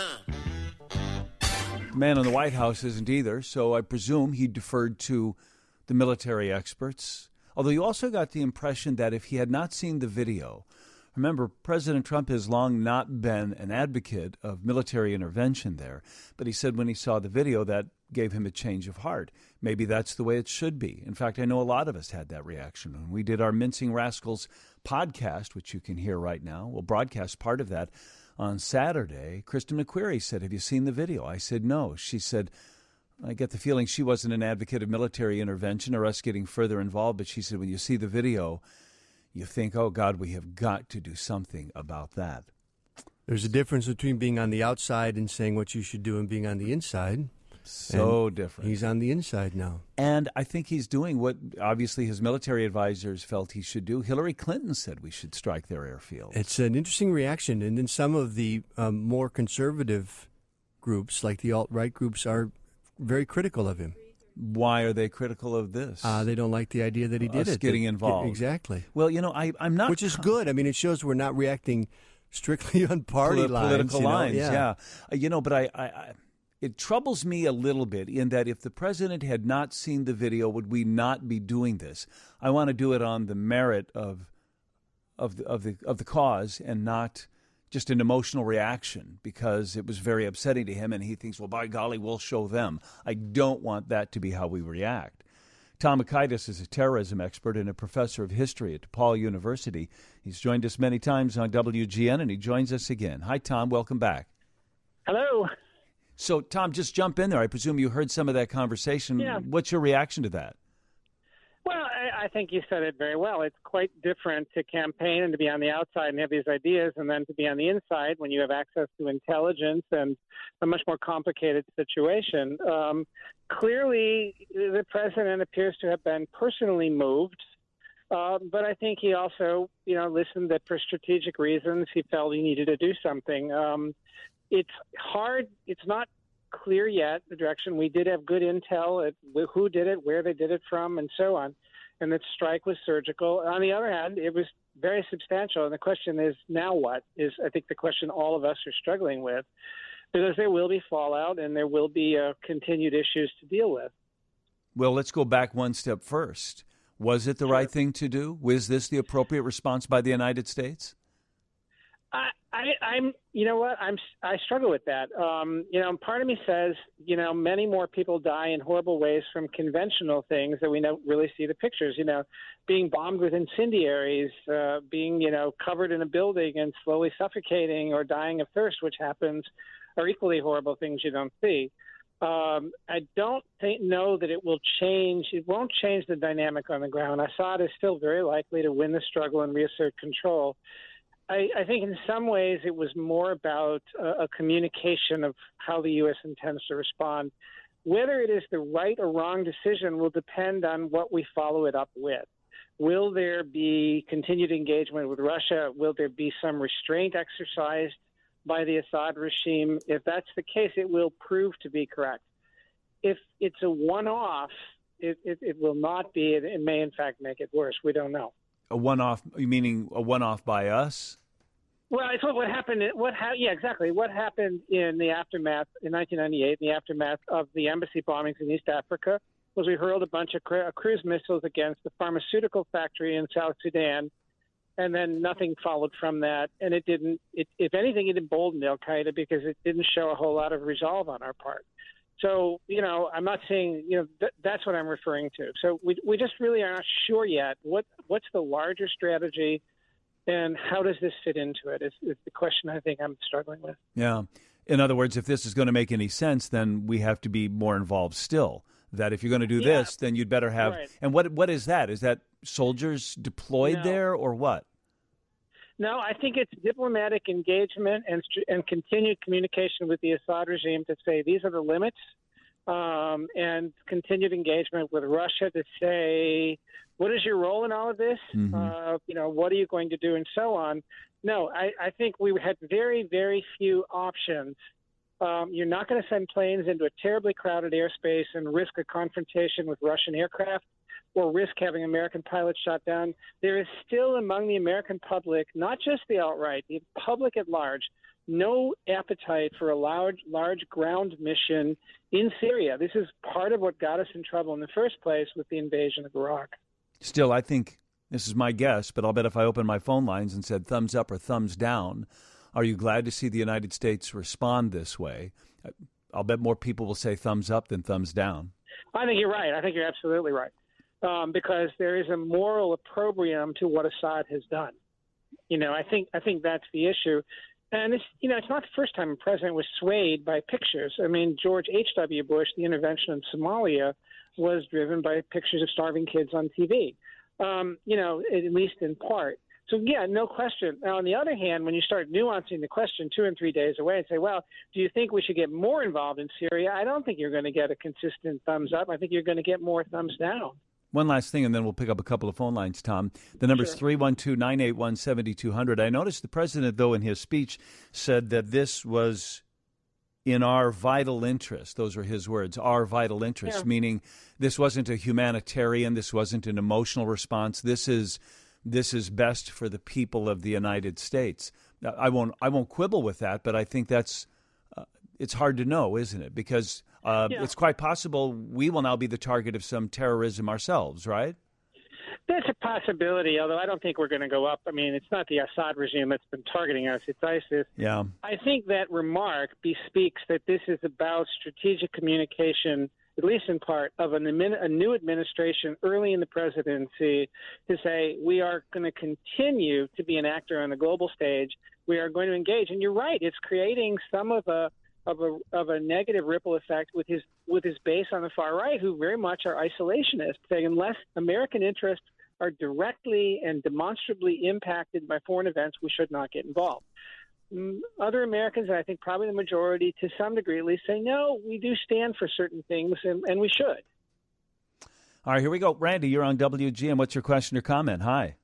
the man in the White House isn't either, so I presume he deferred to the military experts. Although you also got the impression that if he had not seen the video Remember, President Trump has long not been an advocate of military intervention there, but he said when he saw the video that gave him a change of heart. Maybe that's the way it should be. In fact, I know a lot of us had that reaction when we did our Mincing Rascals podcast, which you can hear right now. We'll broadcast part of that on Saturday. Kristen McQuarrie said, have you seen the video? I said, no. She said, I get the feeling she wasn't an advocate of military intervention or us getting further involved, but she said when you see the video, you think, oh, God, we have got to do something about that. There's a difference between being on the outside and saying what you should do and being on the inside. So and different. He's on the inside now. And I think he's doing what obviously his military advisors felt he should do. Hillary Clinton said we should strike their airfield. It's an interesting reaction. And then some of the um, more conservative groups, like the alt-right groups, are very critical of him. Why are they critical of this? Uh, they don't like the idea that he did Us it. getting that, involved. Exactly. Well, you know, I, I'm not... Which is good. I mean, it shows we're not reacting strictly on party Poli- lines. Political you know? lines, yeah. yeah. Uh, you know, but I, I, I... It troubles me a little bit in that if the president had not seen the video, would we not be doing this? I want to do it on the merit of of the, of the of the cause and not just an emotional reaction because it was very upsetting to him and he thinks, well, by golly, we'll show them. I don't want that to be how we react. Tom Akaitis is a terrorism expert and a professor of history at DePaul University. He's joined us many times on W G N, and he joins us again. Hi, Tom. Welcome back. Hello. So, Tom, just jump in there. I presume you heard some of that conversation. Yeah. What's your reaction to that? Well, I, I think you said it very well. It's quite different to campaign and to be on the outside and have these ideas and then to be on the inside when you have access to intelligence and a much more complicated situation. Um, clearly, the president appears to have been personally moved, uh, but I think he also, you know, listened that for strategic reasons he felt he needed to do something. Um, it's hard. It's not clear yet, the direction. We did have good intel at who did it, where they did it from, and so on. And the strike was surgical. On the other hand, it was very substantial. And the question is, now what? Is, I think, the question all of us are struggling with, because there will be fallout and there will be uh, continued issues to deal with. Well, let's go back one step first. Was it the sure. right thing to do? Was this the appropriate response by the United States? I, I, I'm, you know what, I'm, I struggle with that. Um, you know, part of me says, you know, many more people die in horrible ways from conventional things that we don't really see the pictures. You know, being bombed with incendiaries, uh, being, you know, covered in a building and slowly suffocating or dying of thirst, which happens, are equally horrible things you don't see. Um, I don't think, know that it will change. It won't change the dynamic on the ground. Assad is still very likely to win the struggle and reassert control. I, I think in some ways it was more about a, a communication of how the U S intends to respond. Whether it is the right or wrong decision will depend on what we follow it up with. Will there be continued engagement with Russia? Will there be some restraint exercised by the Assad regime? If that's the case, it will prove to be correct. If it's a one-off, it, it, it will not be. It, it may, in fact, make it worse. We don't know. A one-off, meaning a one-off by us? Well, it's what, what happened. What ha- yeah, exactly. What happened in the aftermath in nineteen ninety-eight, in the aftermath of the embassy bombings in East Africa, was we hurled a bunch of cru- cruise missiles against the pharmaceutical factory in South Sudan, and then nothing followed from that. And it didn't. It, if anything, it emboldened Al Qaeda because it didn't show a whole lot of resolve on our part. So, you know, I'm not saying, you know, th- that's what I'm referring to. So we we just really are not sure yet what what's the larger strategy and how does this fit into it is, is the question I think I'm struggling with. Yeah. In other words, if this is going to make any sense, then we have to be more involved still. That if you're going to do yeah. this, then you'd better have right. – and what what is that? Is that soldiers deployed no. there or what? No, I think it's diplomatic engagement and and continued communication with the Assad regime to say these are the limits, um, and continued engagement with Russia to say, what is your role in all of this? Mm-hmm. Uh, you know, what are you going to do, and so on. No, I, I think we had very, very few options. Um, you're not going to send planes into a terribly crowded airspace and risk a confrontation with Russian aircraft, or risk having American pilots shot down. There is still among the American public, not just the alt-right, the public at large, no appetite for a large, large ground mission in Syria. This is part of what got us in trouble in the first place with the invasion of Iraq. Still, I think This is my guess, but I'll bet if I opened my phone lines and said thumbs up or thumbs down, are you glad to see the United States respond this way? I'll bet more people will say thumbs up than thumbs down. I think you're right. I think you're absolutely right. Um, because there is a moral opprobrium to what Assad has done. You know, I think I think that's the issue. And it's, you know, it's not the first time a president was swayed by pictures. I mean, George H W. Bush, the intervention in Somalia, was driven by pictures of starving kids on T V. Um, you know, at least in part. So, yeah, no question. Now, on the other hand, when you start nuancing the question two and three days away and say, well, do you think we should get more involved in Syria? I don't think you're going to get a consistent thumbs up. I think you're going to get more thumbs down. One last thing, and then we'll pick up a couple of phone lines, Tom. The number is Sure. three one two, nine eight one, seven two zero zero. I noticed the president, though, in his speech said that this was in our vital interest. Those were his words, our vital interest, Yeah. meaning this wasn't a humanitarian, this wasn't an emotional response. This is this is best for the people of the United States. Now, I won't I won't quibble with that, but I think that's uh, it's hard to know, isn't it? Because uh, Yeah. it's quite possible we will now be the target of some terrorism ourselves, right? That's a possibility, although I don't think we're going to go up. I mean, it's not the Assad regime that's been targeting us. It's ISIS. Yeah. I think that remark bespeaks that this is about strategic communication, at least in part, of an, admin- a new administration early in the presidency to say we are going to continue to be an actor on the global stage. We are going to engage. And you're right. It's creating some of a of a of a negative ripple effect with his with his base on the far right, who very much are isolationists, saying unless American interests are directly and demonstrably impacted by foreign events, we should not get involved. Mm, Other Americans, and I think probably the majority to some degree at least, say, no, we do stand for certain things, and, and we should. All right, here we go. Randy, you're on W G M. What's your question or comment? Hi.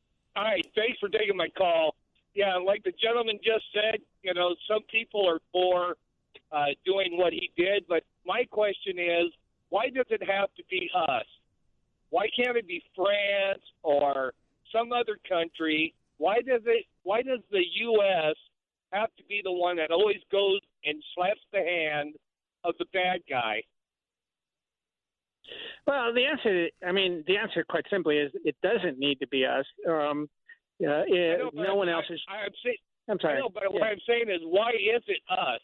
Hi, thanks for taking my call. Yeah, like the gentleman just said, you know, some people are for uh, doing what he did, but my question is, why does it have to be us? Why can't it be France or some other country? Why does it? Why does the U S have to be the one that always goes and slaps the hand of the bad guy? Well, the answer, I mean, the answer quite simply is it doesn't need to be us. Um, uh, it, know, but no one I, else is. I, I'm saying, I'm sorry. I know, but Yeah. what I'm saying is, why is it us?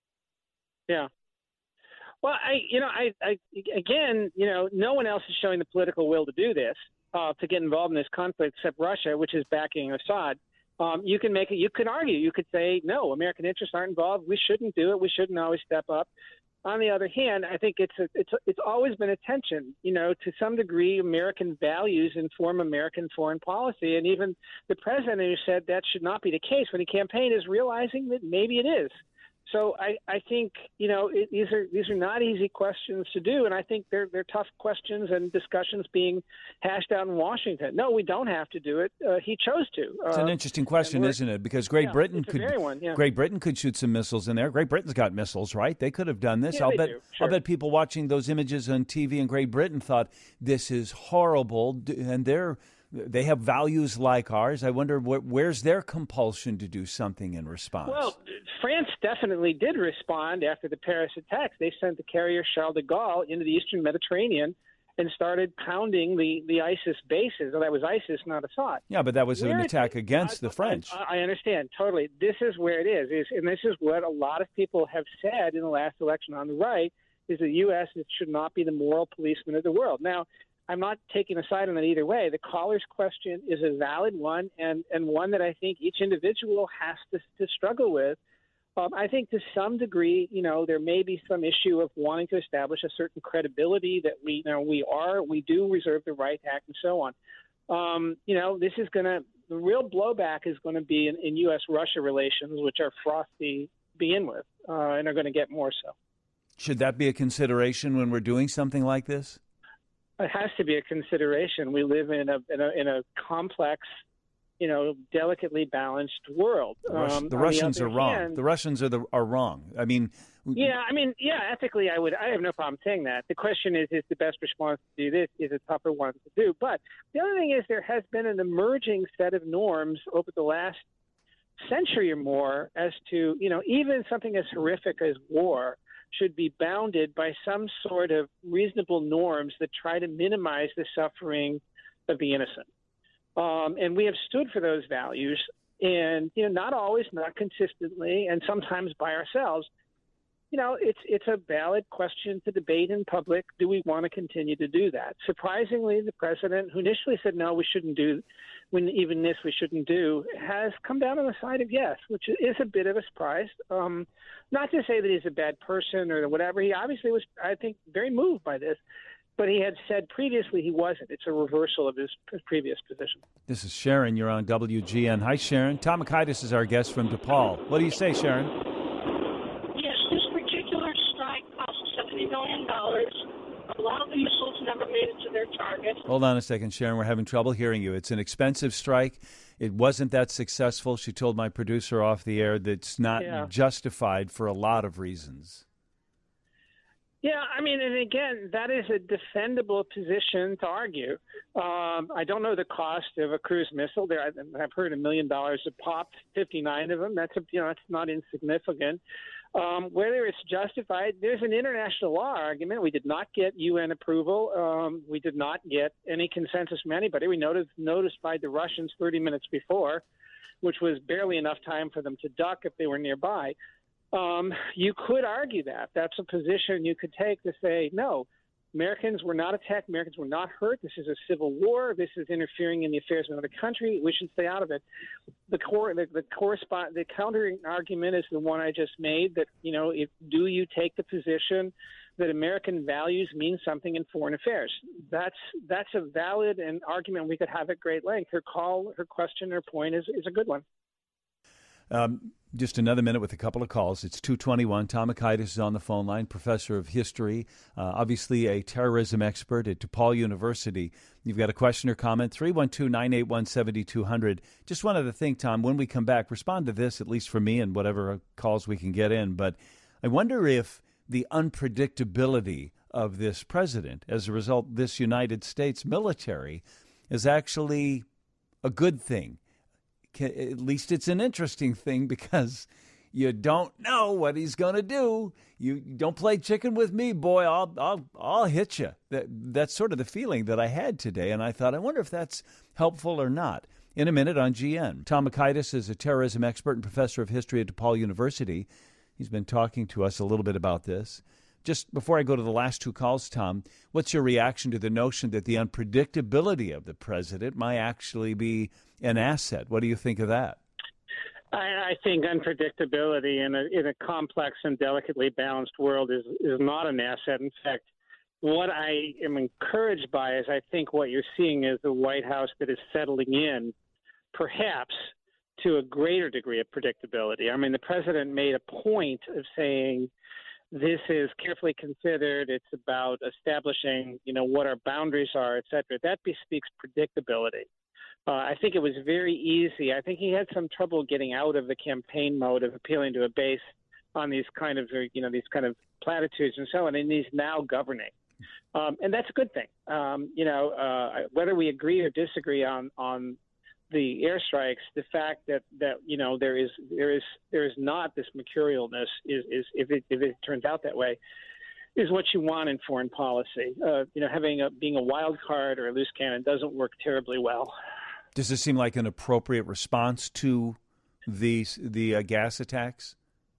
Yeah. Well, I, you know, I, I, again, you know, no one else is showing the political will to do this, uh, to get involved in this conflict except Russia, which is backing Assad. Um, you can make it. You can argue. You could say, no, American interests aren't involved. We shouldn't do it. We shouldn't always step up. On the other hand, I think it's a, it's a, it's always been a tension. You know, to some degree, American values inform American foreign policy, and even the president who said that should not be the case when he campaigned is realizing that maybe it is. So I, I think, you know, it, these are these are not easy questions to do, and I think they're they're tough questions and discussions being hashed out in Washington. No, we don't have to do it. Uh, he chose to. It's uh, an interesting question, isn't it? Because Great yeah, Britain it's a could very one, yeah. Great Britain could shoot some missiles in there. Great Britain's got missiles, right? They could have done this. Yeah, I'll they bet do, sure. I'll bet people watching those images on T V in Great Britain thought this is horrible, d- and they're they have values like ours. I wonder wh- where's their compulsion to do something in response. Well, France definitely did respond after the Paris attacks. They sent the carrier Charles de Gaulle into the Eastern Mediterranean and started pounding the, the ISIS bases. Well, that was ISIS, not Assad. yeah, but that was Where an is attack it? against the French. I I understand totally. This is where it is, is, and this is what a lot of people have said in the last election on the right, is the U S should not be the moral policeman of the world. Now, I'm not taking a side on it either way. The caller's question is a valid one, and, and one that I think each individual has to, to struggle with. Um, I think to some degree, you know, there may be some issue of wanting to establish a certain credibility that we, you know, we are, we do reserve the right to act and so on. Um, you know, this is going to, the real blowback is going to be in, in U S Russia relations, which are frosty to begin with, uh, and are going to get more so. Should that be a consideration when we're doing something like this? It has to be a consideration. We live in a in a, in a complex, you know, delicately balanced world. The, Rus- Um, the on Russians other are wrong. hand- The Russians are the are wrong. I mean, Yeah, I mean, yeah, ethically, I would, I have no problem saying that. The question is, is the best response to do this? Is a tougher one to do? But the other thing is, there has been an emerging set of norms over the last century or more as to, you know, even something as horrific as war should be bounded by some sort of reasonable norms that try to minimize the suffering of the innocent. Um, and we have stood for those values, and you know, not always, not consistently, and sometimes by ourselves. You know, it's it's a valid question to debate in public. Do we want to continue to do that? Surprisingly, the president, who initially said no, we shouldn't do, when even this we shouldn't do, has come down on the side of yes, which is a bit of a surprise. Um, not to say that he's a bad person or whatever. He obviously was, I think, very moved by this. But he had said previously he wasn't. It's a reversal of his previous position. This is Sharon. You're on W G N. Hi, Sharon. Tom Akaitis is our guest from DePaul. What do you say, Sharon? Yes, this particular strike cost seventy million dollars. A lot of the missiles never made it to their target. Hold on a second, Sharon. We're having trouble hearing you. It's an expensive strike. It wasn't that successful. She told my producer off the air that it's not Yeah. justified for a lot of reasons. Yeah, I mean, and again, that is a defendable position to argue. Um, I don't know the cost of a cruise missile. There, I've heard a million dollars a pop, fifty-nine of them. That's a, you know, that's not insignificant. Um, whether it's justified, there's an international law argument. We did not get U N approval. Um, we did not get any consensus from anybody. We noticed notified the Russians thirty minutes before, which was barely enough time for them to duck if they were nearby. Um, you could argue that. That's a position you could take to say, no, Americans were not attacked. Americans were not hurt. This is a civil war. This is interfering in the affairs of another country. We should stay out of it. The core, the, the correspond, the countering argument is the one I just made. That you know, if do you take the position that American values mean something in foreign affairs? That's that's a valid and argument we could have at great length. Her call, her question, her point is is a good one. Um, just another minute with a couple of calls. It's two twenty-one. Tom Akaitis is on the phone line, professor of history, uh, obviously a terrorism expert at DePaul University. You've got a question or comment, three one two, nine eight one, seven two zero zero. Just wanted to think, Tom, when we come back, respond to this, at least for me and whatever calls we can get in. But I wonder if the unpredictability of this president, as a result, this United States military, is actually a good thing. At least it's an interesting thing because you don't know what he's going to do. You don't play chicken with me, boy. I'll I'll I'll hit you. That that's sort of the feeling that I had today, and I thought, I wonder if that's helpful or not. In a minute on G N, Tom Akaitis is a terrorism expert and professor of history at DePaul University. He's been talking to us a little bit about this. Just before I go to the last two calls, Tom, what's your reaction to the notion that the unpredictability of the president might actually be an asset? What do you think of that? I, I think unpredictability in a in a complex and delicately balanced world is is not an asset. In fact, what I am encouraged by is I think what you're seeing is the White House that is settling in, perhaps, to a greater degree of predictability. I mean, the president made a point of saying, this is carefully considered. It's about establishing, you know, what our boundaries are, et cetera. That bespeaks predictability. Uh, I think it was very easy. I think he had some trouble getting out of the campaign mode of appealing to a base on these kind of, you know, these kind of platitudes and so on, and he's now governing. Um, and that's a good thing. Um, you know, uh, whether we agree or disagree on, on the airstrikes, the fact that, that you know there is there is there is not this mercurialness is, is if it if it turns out that way, is what you want in foreign policy. Uh, you know, having a being a wild card or a loose cannon doesn't work terribly well. Does this seem like an appropriate response to the the uh, gas attacks?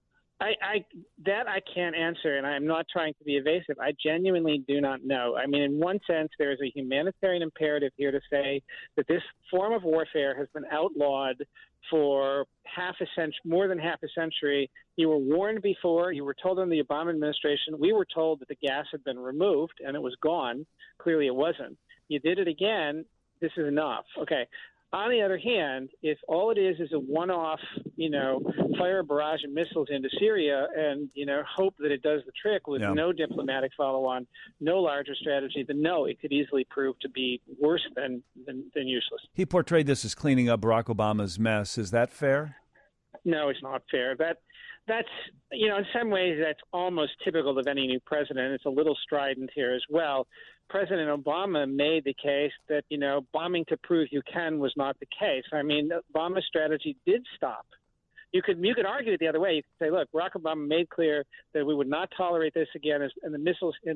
I, I that I can't answer, and I'm not trying to be evasive. I genuinely do not know. I mean, in one sense, there is a humanitarian imperative here to say that this form of warfare has been outlawed for half a century, more than half a century. You were warned before. You were told in the Obama administration. We were told that the gas had been removed and it was gone. Clearly, it wasn't. You did it again. This is enough. Okay. On the other hand, if all it is is a one-off, you know, fire a barrage of missiles into Syria and, you know, hope that it does the trick with Yeah. no diplomatic follow-on, no larger strategy, then no, it could easily prove to be worse than, than, than useless. He portrayed this as cleaning up Barack Obama's mess. Is that fair? No, it's not fair. That that's you know, in some ways that's almost typical of any new president. It's a little strident here as well. President Obama made the case that, you know, bombing to prove you can was not the case. I mean, Obama's strategy did stop. You could you could argue it the other way. You could say, look, Barack Obama made clear that we would not tolerate this again, and the missiles and the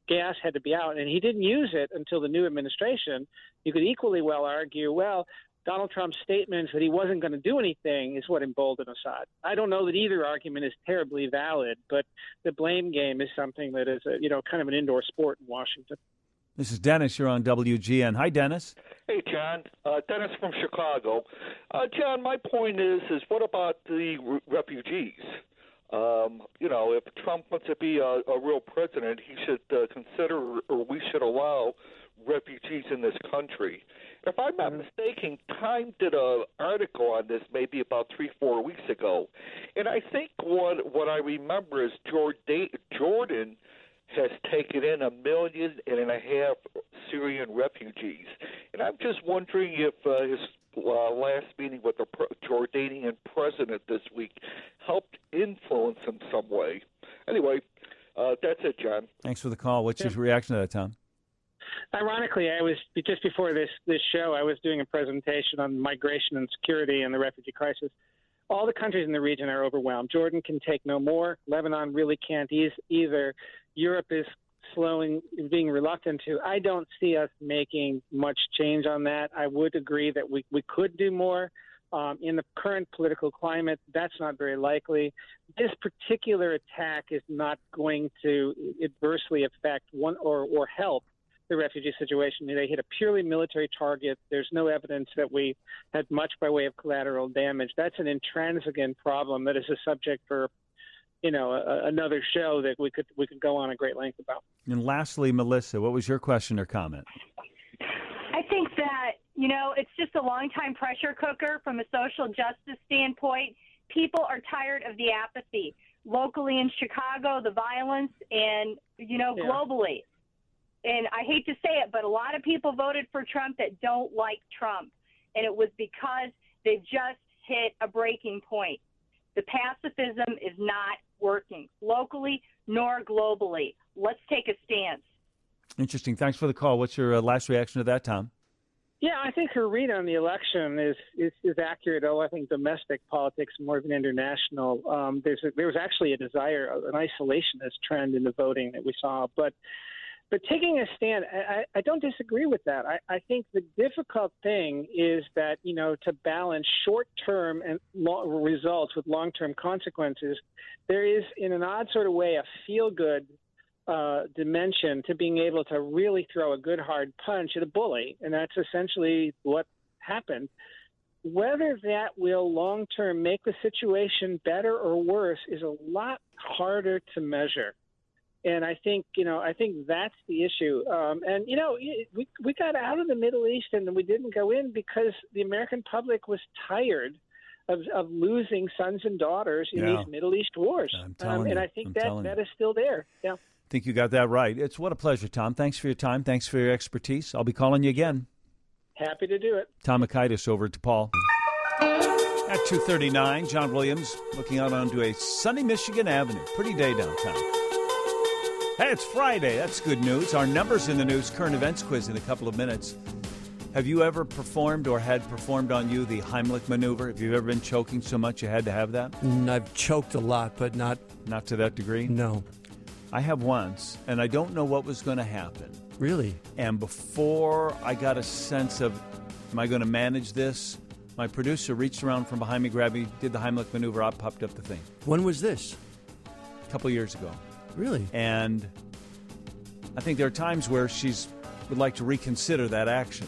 gas had to be out, and he didn't use it until the new administration. You could equally well argue, well, Donald Trump's statements that he wasn't going to do anything is what emboldened Assad. I don't know that either argument is terribly valid, but the blame game is something that is, a, you know, kind of an indoor sport in Washington. This is Dennis. You're on W G N. Hi, Dennis. Hey, John. Uh, Dennis from Chicago. Uh, John, my point is, is what about the re- refugees? Um, you know, if Trump wants to be a, a real president, he should uh, consider, or we should allow refugees in this country. If I'm not mistaken, Time did an article on this maybe about three, four weeks ago. And I think what what I remember is Jordan, Jordan has taken in a million and a half Syrian refugees. And I'm just wondering if uh, his uh, last meeting with the Jordanian president this week helped influence in some way. Anyway, uh, that's it, John. Thanks for the call. What's your reaction to that, Tom? Ironically, I was just before this this show, I was doing a presentation on migration and security and the refugee crisis. All the countries in the region are overwhelmed. Jordan can take no more. Lebanon really can't e- either. Europe is slowing, being reluctant to. I don't see us making much change on that. I would agree that we, we could do more. Um, in the current political climate, that's not very likely. This particular attack is not going to adversely affect one or, or help the refugee situation. They hit a purely military target. There's no evidence that we had much by way of collateral damage. That's an intransigent problem that is a subject for, you know, a, another show that we could we could go on a great length about. And lastly, Melissa, what was your question or comment? I think that, you know, it's just a long-time pressure cooker from a social justice standpoint. People are tired of the apathy. Locally in Chicago, the violence, and, you know, Yeah. globally. And I hate to say it, but a lot of people voted for Trump that don't like Trump. And it was because they just hit a breaking point. The pacifism is not working locally nor globally. Let's take a stance. Interesting. Thanks for the call. What's your uh, last reaction to that, Tom? Yeah, I think her read on the election is is, is accurate. Oh, I think domestic politics more than international. Um, there's a, there was actually a desire, an isolationist trend in the voting that we saw, but. But taking a stand, I, I don't disagree with that. I, I think the difficult thing is that, you know, to balance short-term and lo- results with long-term consequences, there is, in an odd sort of way, a feel-good uh, dimension to being able to really throw a good hard punch at a bully, and that's essentially what happened. Whether that will long-term make the situation better or worse is a lot harder to measure. And I think, you know, I think that's the issue. Um, and, you know, we we got out of the Middle East and we didn't go in because the American public was tired of, of losing sons and daughters in Yeah. these Middle East wars. I'm telling Um, and you. I think I'm that telling that you. is still there. Yeah. I think you got that right. It's what a pleasure, Tom. Thanks for your time. Thanks for your expertise. I'll be calling you again. Happy to do it. Tom Akaitis over to Paul. At two thirty-nine, John Williams looking out onto a sunny Michigan Avenue. Pretty day downtown. Hey, it's Friday. That's good news. Our numbers in the news, current events quiz in a couple of minutes. Have you ever performed or had performed on you the Heimlich maneuver? Have you ever been choking so much you had to have that? Mm, I've choked a lot, but not... Not to that degree? No. I have once, and I don't know what was going to happen. Really? And before I got a sense of, am I going to manage this? My producer reached around from behind me, grabbed me, did the Heimlich maneuver, I popped up the thing. When was this? A couple years ago. Really? And I think there are times where she's would like to reconsider that action.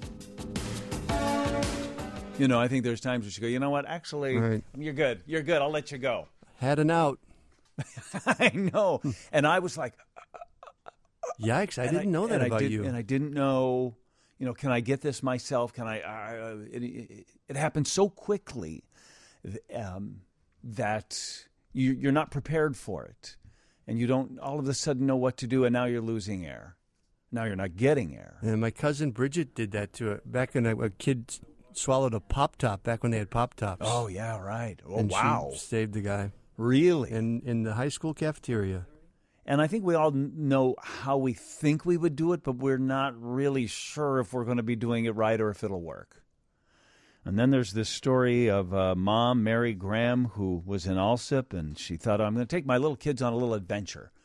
You know, I think there's times where she go, you know what, actually, Right. you're good. You're good. I'll let you go. Had an out. I know. And I was like... Yikes, I and didn't know that and I about did- you. And I didn't know, you know, can I get this myself? Can I... Uh, it, it, it happened so quickly um, that you, you're not prepared for it. And you don't all of a sudden know what to do, and now you're losing air. Now you're not getting air. And my cousin Bridget did that to her. Back when a, a kid swallowed a Pop-Top, back when they had Pop-Tops. Oh, yeah, right. Oh, and wow. she saved the guy. Really? In, in the high school cafeteria. And I think we all know how we think we would do it, but we're not really sure if we're going to be doing it right or if it'll work. And then there's this story of uh, Mom, Mary Graham, who was in Alsip, and she thought, I'm going to take my little kids on a little adventure.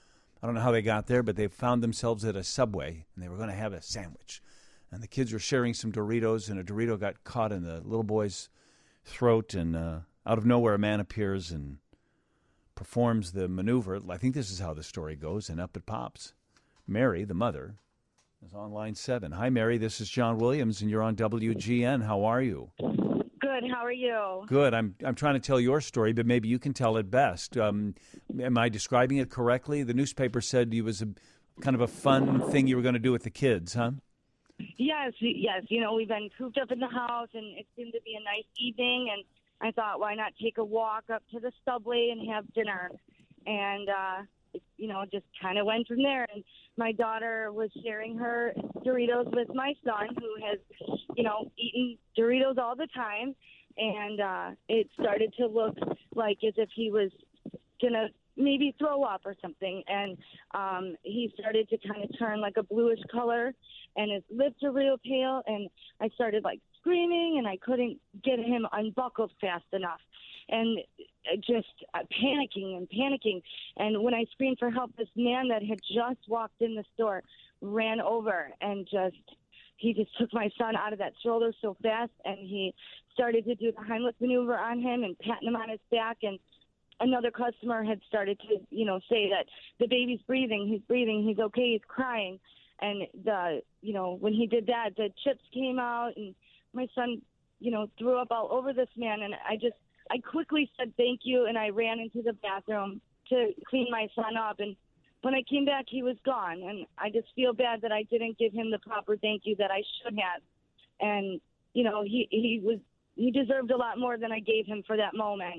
I don't know how they got there, but they found themselves at a Subway, and they were going to have a sandwich. And the kids were sharing some Doritos, and a Dorito got caught in the little boy's throat, and uh, out of nowhere, a man appears and performs the maneuver. I think this is how the story goes, and up it pops. Mary, the mother, is on line seven. Hi, Mary. This is John Williams, and you're on W G N. How are you? Good. How are you? Good. I'm I'm trying to tell your story, but maybe you can tell it best. Um, am I describing it correctly? The newspaper said it was a kind of a fun thing you were going to do with the kids, huh? Yes, yes. You know, we've been cooped up in the house, and it seemed to be a nice evening, and I thought, why not take a walk up to the Subway and have dinner? And, uh, it, you know, just kind of went from there. And my daughter was sharing her Doritos with my son, who has, you know, eaten Doritos all the time. And uh, it started to look like as if he was going to maybe throw up or something. And um, he started to kind of turn like a bluish color, and his lips are real pale. And I started like screaming, and I couldn't get him unbuckled fast enough. And just uh, panicking and panicking. And when I screamed for help, this man that had just walked in the store ran over and just, he just took my son out of that stroller so fast, and he started to do the Heimlich maneuver on him and patting him on his back. And another customer had started to, you know, say that the baby's breathing, he's breathing, he's okay, he's crying. And the, you know, when he did that, the chips came out, and my son, you know, threw up all over this man. And I just, I quickly said thank you, and I ran into the bathroom to clean my son up. And when I came back, he was gone. And I just feel bad that I didn't give him the proper thank you that I should have. And, you know, he, he was, he deserved a lot more than I gave him for that moment.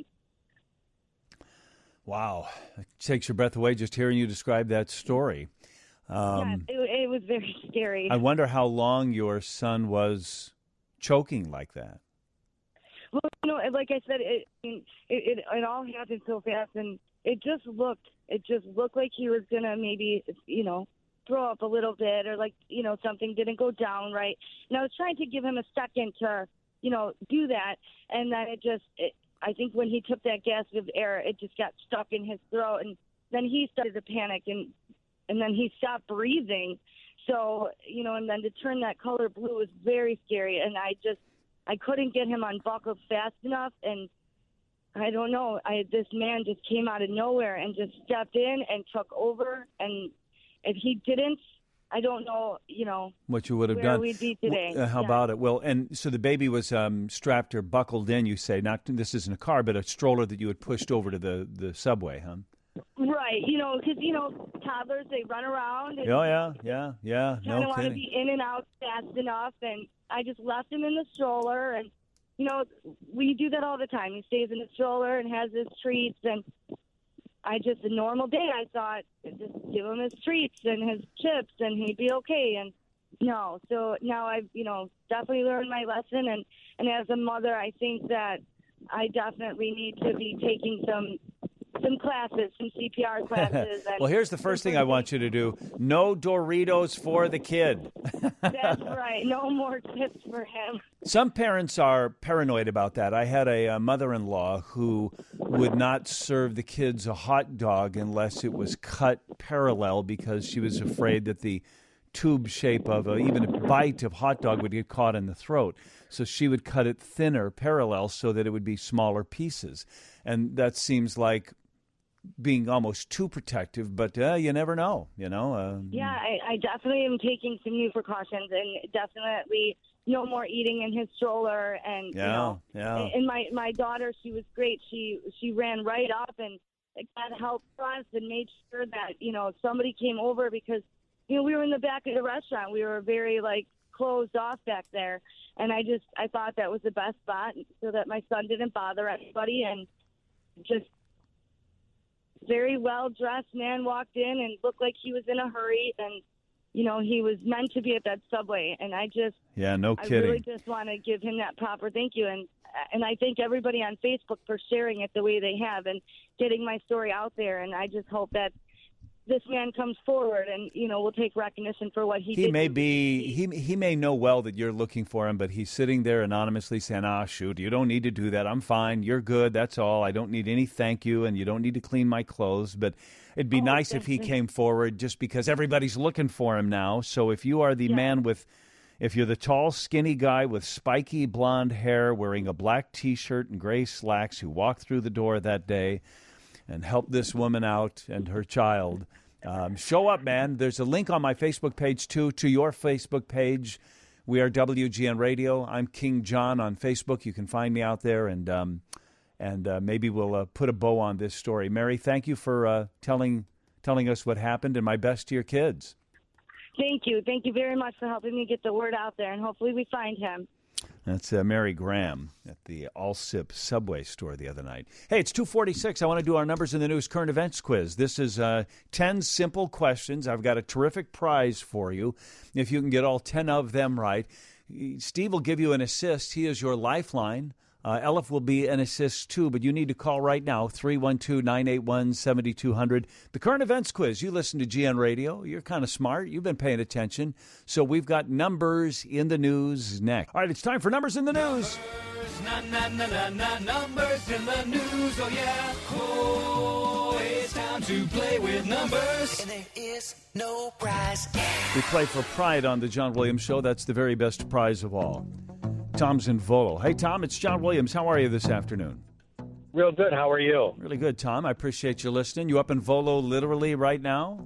Wow. It takes your breath away just hearing you describe that story. Um, yeah, it, it was very scary. I wonder how long your son was choking like that. Well, you know, like I said, it, it it it all happened so fast, and it just looked it just looked like he was gonna maybe, you know, throw up a little bit, or like, you know, something didn't go down right. And I was trying to give him a second to, you know, do that, and then it just it, I think when he took that gasp of air, it just got stuck in his throat, and then he started to panic, and and then he stopped breathing. So, you know, and then to turn that color blue was very scary, and I just. I couldn't get him unbuckled fast enough, and I don't know. I this man just came out of nowhere and just stepped in and took over. And if he didn't, I don't know, you know, what you would have where done. we'd be today. Uh, how Yeah. about it? Well, and so the baby was um, strapped or buckled in. You say not this isn't a car, but a stroller that you had pushed over to the, the subway, huh? Right, you know, because you know, toddlers, they run around. And Oh yeah, yeah, yeah. kind of No want to kidding. be in and out fast enough, and I just left him in the stroller. And you know, we do that all the time. He stays in the stroller and has his treats, and I just a normal day. I thought just give him his treats and his chips, and he'd be okay. And no, so now I've you know definitely learned my lesson, and and as a mother, I think that I definitely need to be taking some. Some classes, some C P R classes. And Well, here's the first thing I want you to do. No Doritos for the kid. That's right. No more chips for him. Some parents are paranoid about that. I had a, uh mother-in-law who would not serve the kids a hot dog unless it was cut parallel because she was afraid that the tube shape of a, even a bite of hot dog would get caught in the throat. So she would cut it thinner parallel so that it would be smaller pieces. And that seems like being almost too protective, but uh, you never know, you know. Uh, Yeah, I, I definitely am taking some new precautions, and definitely no more eating in his stroller. And Yeah, you know, yeah. and my my daughter, she was great. She she ran right up and got help for us and made sure that you know somebody came over because you know we were in the back of the restaurant. We were very like closed off back there, and I just I thought that was the best spot so that my son didn't bother anybody. And just very well-dressed man walked in and looked like he was in a hurry, and, you know, he was meant to be at that Subway. And I just, Yeah, no I kidding. really just want to give him that proper thank you. And and I thank everybody on Facebook for sharing it the way they have and getting my story out there. And I just hope that this man comes forward and, you know, will take recognition for what he, He did. may be he he may know well that you're looking for him, but he's sitting there anonymously saying, "Ah, shoot, you don't need to do that. I'm fine. You're good. That's all. I don't need any thank you, and you don't need to clean my clothes." But it'd be Oh, nice if he definitely. came forward, just because everybody's looking for him now. So if you are the man with, if you're the tall, skinny guy with spiky blonde hair, wearing a black T-shirt and gray slacks, who walked through the door that day and helped this woman out and her child, um, show up, man. There's a link on my Facebook page, too, to your Facebook page. We are W G N Radio. I'm King John on Facebook. You can find me out there, and um, and uh, maybe we'll uh, put a bow on this story. Mary, thank you for uh, telling telling us what happened, and my best to your kids. Thank you. Thank you very much for helping me get the word out there, and hopefully we find him. That's uh, Mary Graham at the Allsip Subway store the other night. Hey, it's two forty-six. I want to do our numbers in the news current events quiz. This is uh, ten simple questions. I've got a terrific prize for you if you can get all ten of them right. Steve will give you an assist. He is your lifeline. Uh, Elif will be an assist, too, but you need to call right now, three one two, nine eight one, seven two zero zero. The current events quiz. You listen to G N Radio. You're kind of smart. You've been paying attention. So we've got numbers in the news next. All right, it's time for numbers in the news. Na, na, na, na, na, numbers in the news, oh yeah. Oh, it's time to play with numbers. And there is no prize. We play for pride on the John Williams Show. That's the very best prize of all. Tom's in Volo. Hey, Tom, it's John Williams. How are you this afternoon? Real good. How are you? Really good, Tom. I appreciate you listening. You up in Volo literally right now?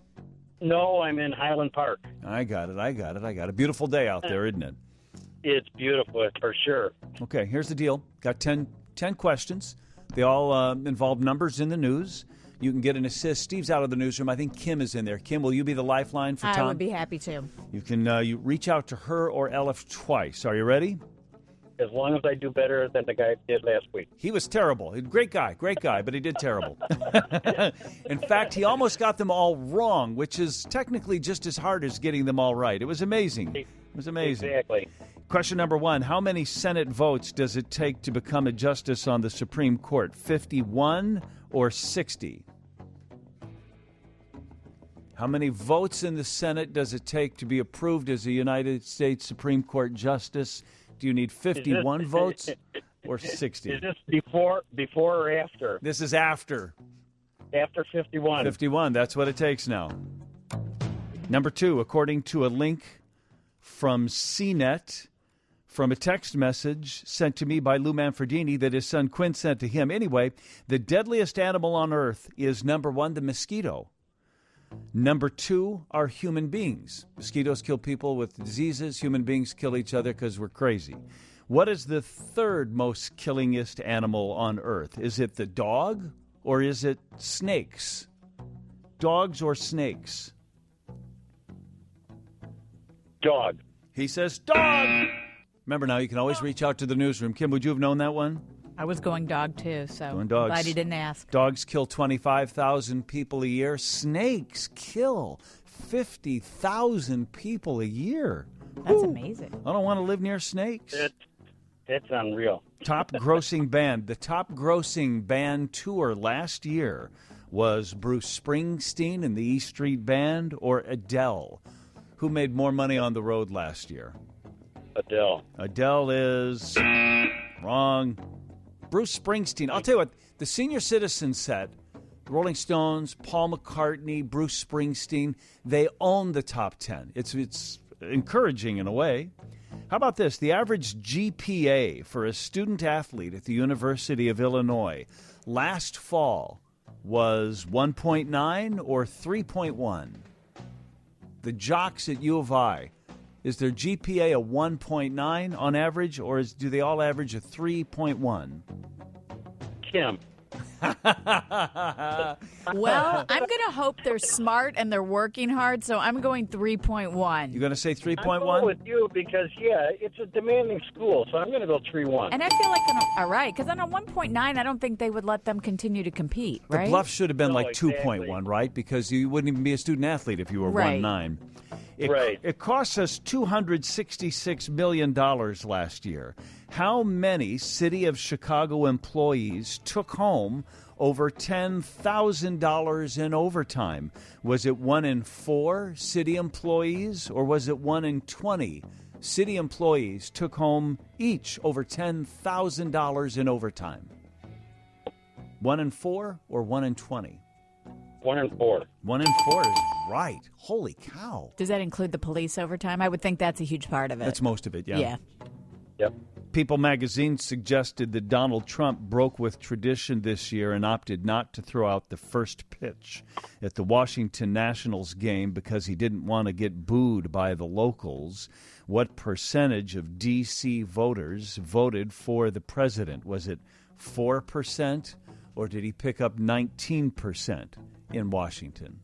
No, I'm in Highland Park. I got it. I got it. I got it. Beautiful day out there, isn't it? It's beautiful, for sure. Okay, here's the deal. Got ten, ten questions. They all uh, involve numbers in the news. You can get an assist. Steve's out of the newsroom. I think Kim is in there. Kim, will you be the lifeline for I Tom? would be happy to. You can uh, you reach out to her or Elif twice. Are you ready? As long as I do better than the guy did last week. He was terrible. Great guy, great guy, but he did terrible. In fact, he almost got them all wrong, which is technically just as hard as getting them all right. It was amazing. It was amazing. Exactly. Question number one, how many Senate votes does it take to become a justice on the Supreme Court? fifty-one or sixty? How many votes in the Senate does it take to be approved as a United States Supreme Court justice? Do you need fifty-one this, votes or sixty? Is this before, before or after? This is after. After fifty-one. fifty-one, that's what it takes now. Number two, according to a link from C net, from a text message sent to me by Lou Manfredini that his son Quinn sent to him. Anyway, the deadliest animal on earth is, number one, the mosquito. Number two are human beings. Mosquitoes kill people with diseases. Human beings kill each other because we're crazy. What is the third most killingest animal on earth? Is it the dog or is it snakes? Dogs or snakes? Dog. He says dog. Remember now, you can always reach out to the newsroom. Kim, would you have known that one? I was going dog, too, so Going dogs. glad you didn't ask. Dogs kill twenty-five thousand people a year. Snakes kill fifty thousand people a year. That's Woo. amazing. I don't want to live near snakes. It, it's unreal. Top grossing band. The top grossing band tour last year was Bruce Springsteen and the E Street Band or Adele. Who made more money on the road last year? Adele. Adele is wrong. Bruce Springsteen. I'll tell you what, the senior citizen set, the Rolling Stones, Paul McCartney, Bruce Springsteen, they own the top ten. It's it's encouraging in a way. How about this? The average G P A for a student athlete at the University of Illinois last fall was one point nine or three point one. The jocks at U of I, is their G P A a one point nine on average, or is, do they all average a three point one? Kim. Well, I'm going to hope they're smart and they're working hard, so I'm going three point one. You're going to say three point I'm one? going with you because, yeah, it's a demanding school, so I'm going to go three one. And I feel like, on a, all right, because on a one point nine, I don't think they would let them continue to compete, right? The bluff should have been No, like exactly. two point one, right? Because you wouldn't even be a student athlete if you were Right. one point nine. It, Right. It cost us two hundred sixty-six million dollars last year. How many City of Chicago employees took home over ten thousand dollars in overtime? Was it one in four city employees, or was it one in twenty city employees took home each over ten thousand dollars in overtime? One in four or one in twenty? One in four. One in four is right. Holy cow. Does that include the police overtime? I would think that's a huge part of it. That's most of it, yeah. Yeah. Yep. People magazine suggested that Donald Trump broke with tradition this year and opted not to throw out the first pitch at the Washington Nationals game because he didn't want to get booed by the locals. What percentage of D C voters voted for the president? Was it four percent, or did he pick up nineteen percent in Washington?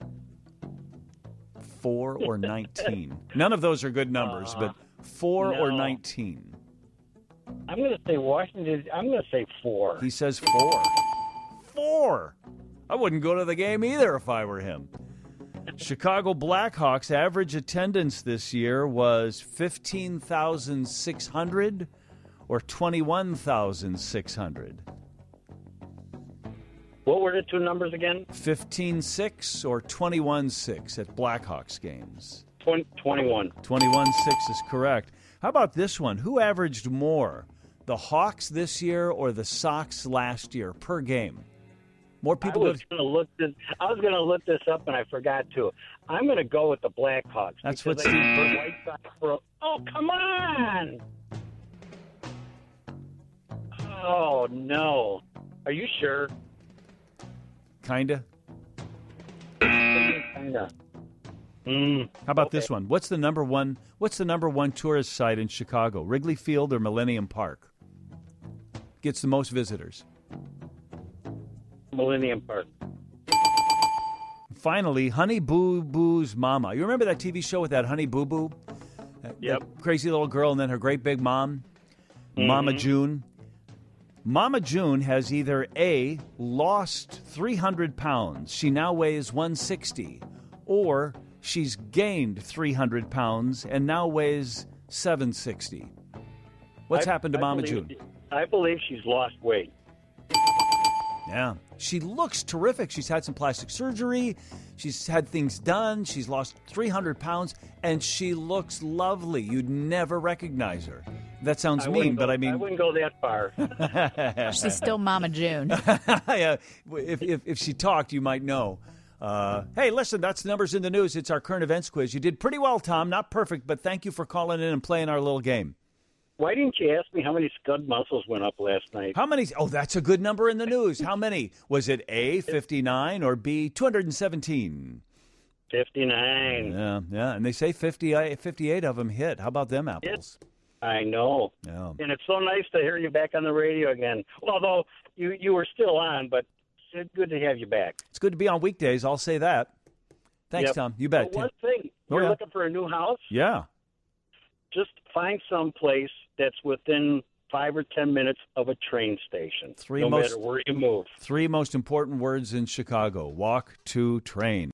four or nineteen? None of those are good numbers, Uh, but four or no. nineteen? I'm going to say Washington. I'm going to say four. He says four. Four. I wouldn't go to the game either if I were him. Chicago Blackhawks average attendance this year was fifteen thousand six hundred or twenty-one thousand six hundred. What were the two numbers again? fifteen six or twenty-one six at Blackhawks games. twenty, twenty-one. twenty-one six is correct. How about this one? Who averaged more, the Hawks this year or the Sox last year per game? More people I was have... going to look this. I was going to look this up, and I forgot to. I'm going to go with the Blackhawks. That's because what they Steve beat the Bur- White Sox for. Oh, come on! Oh no! Are you sure? Kinda. Kinda. Mm, How about okay. this one? What's the number one? What's the number one tourist site in Chicago? Wrigley Field or Millennium Park? Gets the most visitors. Millennium Park. Finally, Honey Boo Boo's mama. You remember that T V show with that Honey Boo Boo? That, Yep. that crazy little girl and then her great big mom, Mama Mhm. June. Mama June has either A, lost three hundred pounds, she now weighs one sixty, or she's gained three hundred pounds and now weighs seven sixty. What's I- happened to I Mama believe- June? I believe she's lost weight. Yeah. She looks terrific. She's had some plastic surgery. She's had things done. She's lost three hundred pounds, and she looks lovely. You'd never recognize her. That sounds I mean, wouldn't but go- I mean... I wouldn't go that far. She's still Mama June. yeah, if, if, if she talked, you might know. Uh, hey, listen, that's the numbers in the news. It's our current events quiz. You did pretty well, Tom. Not perfect, but thank you for calling in and playing our little game. Why didn't you ask me how many scud muscles went up last night? How many? Oh, that's a good number in the news. How many? Was it A, fifty-nine, or B, two hundred seventeen? fifty-nine. Yeah, yeah. And they say fifty, fifty-eight of them hit. How about them apples? I know. Yeah. And it's so nice to hear you back on the radio again. Although you, you were still on, but it's good to have you back. It's good to be on weekdays. I'll say that. Thanks, Yep. Tom. You bet. But one thing, Oh, you're yeah. looking for a new house? Yeah. Just find some place that's within five or ten minutes of a train station. Three no most- matter where you move. Three most important words in Chicago. Walk to train.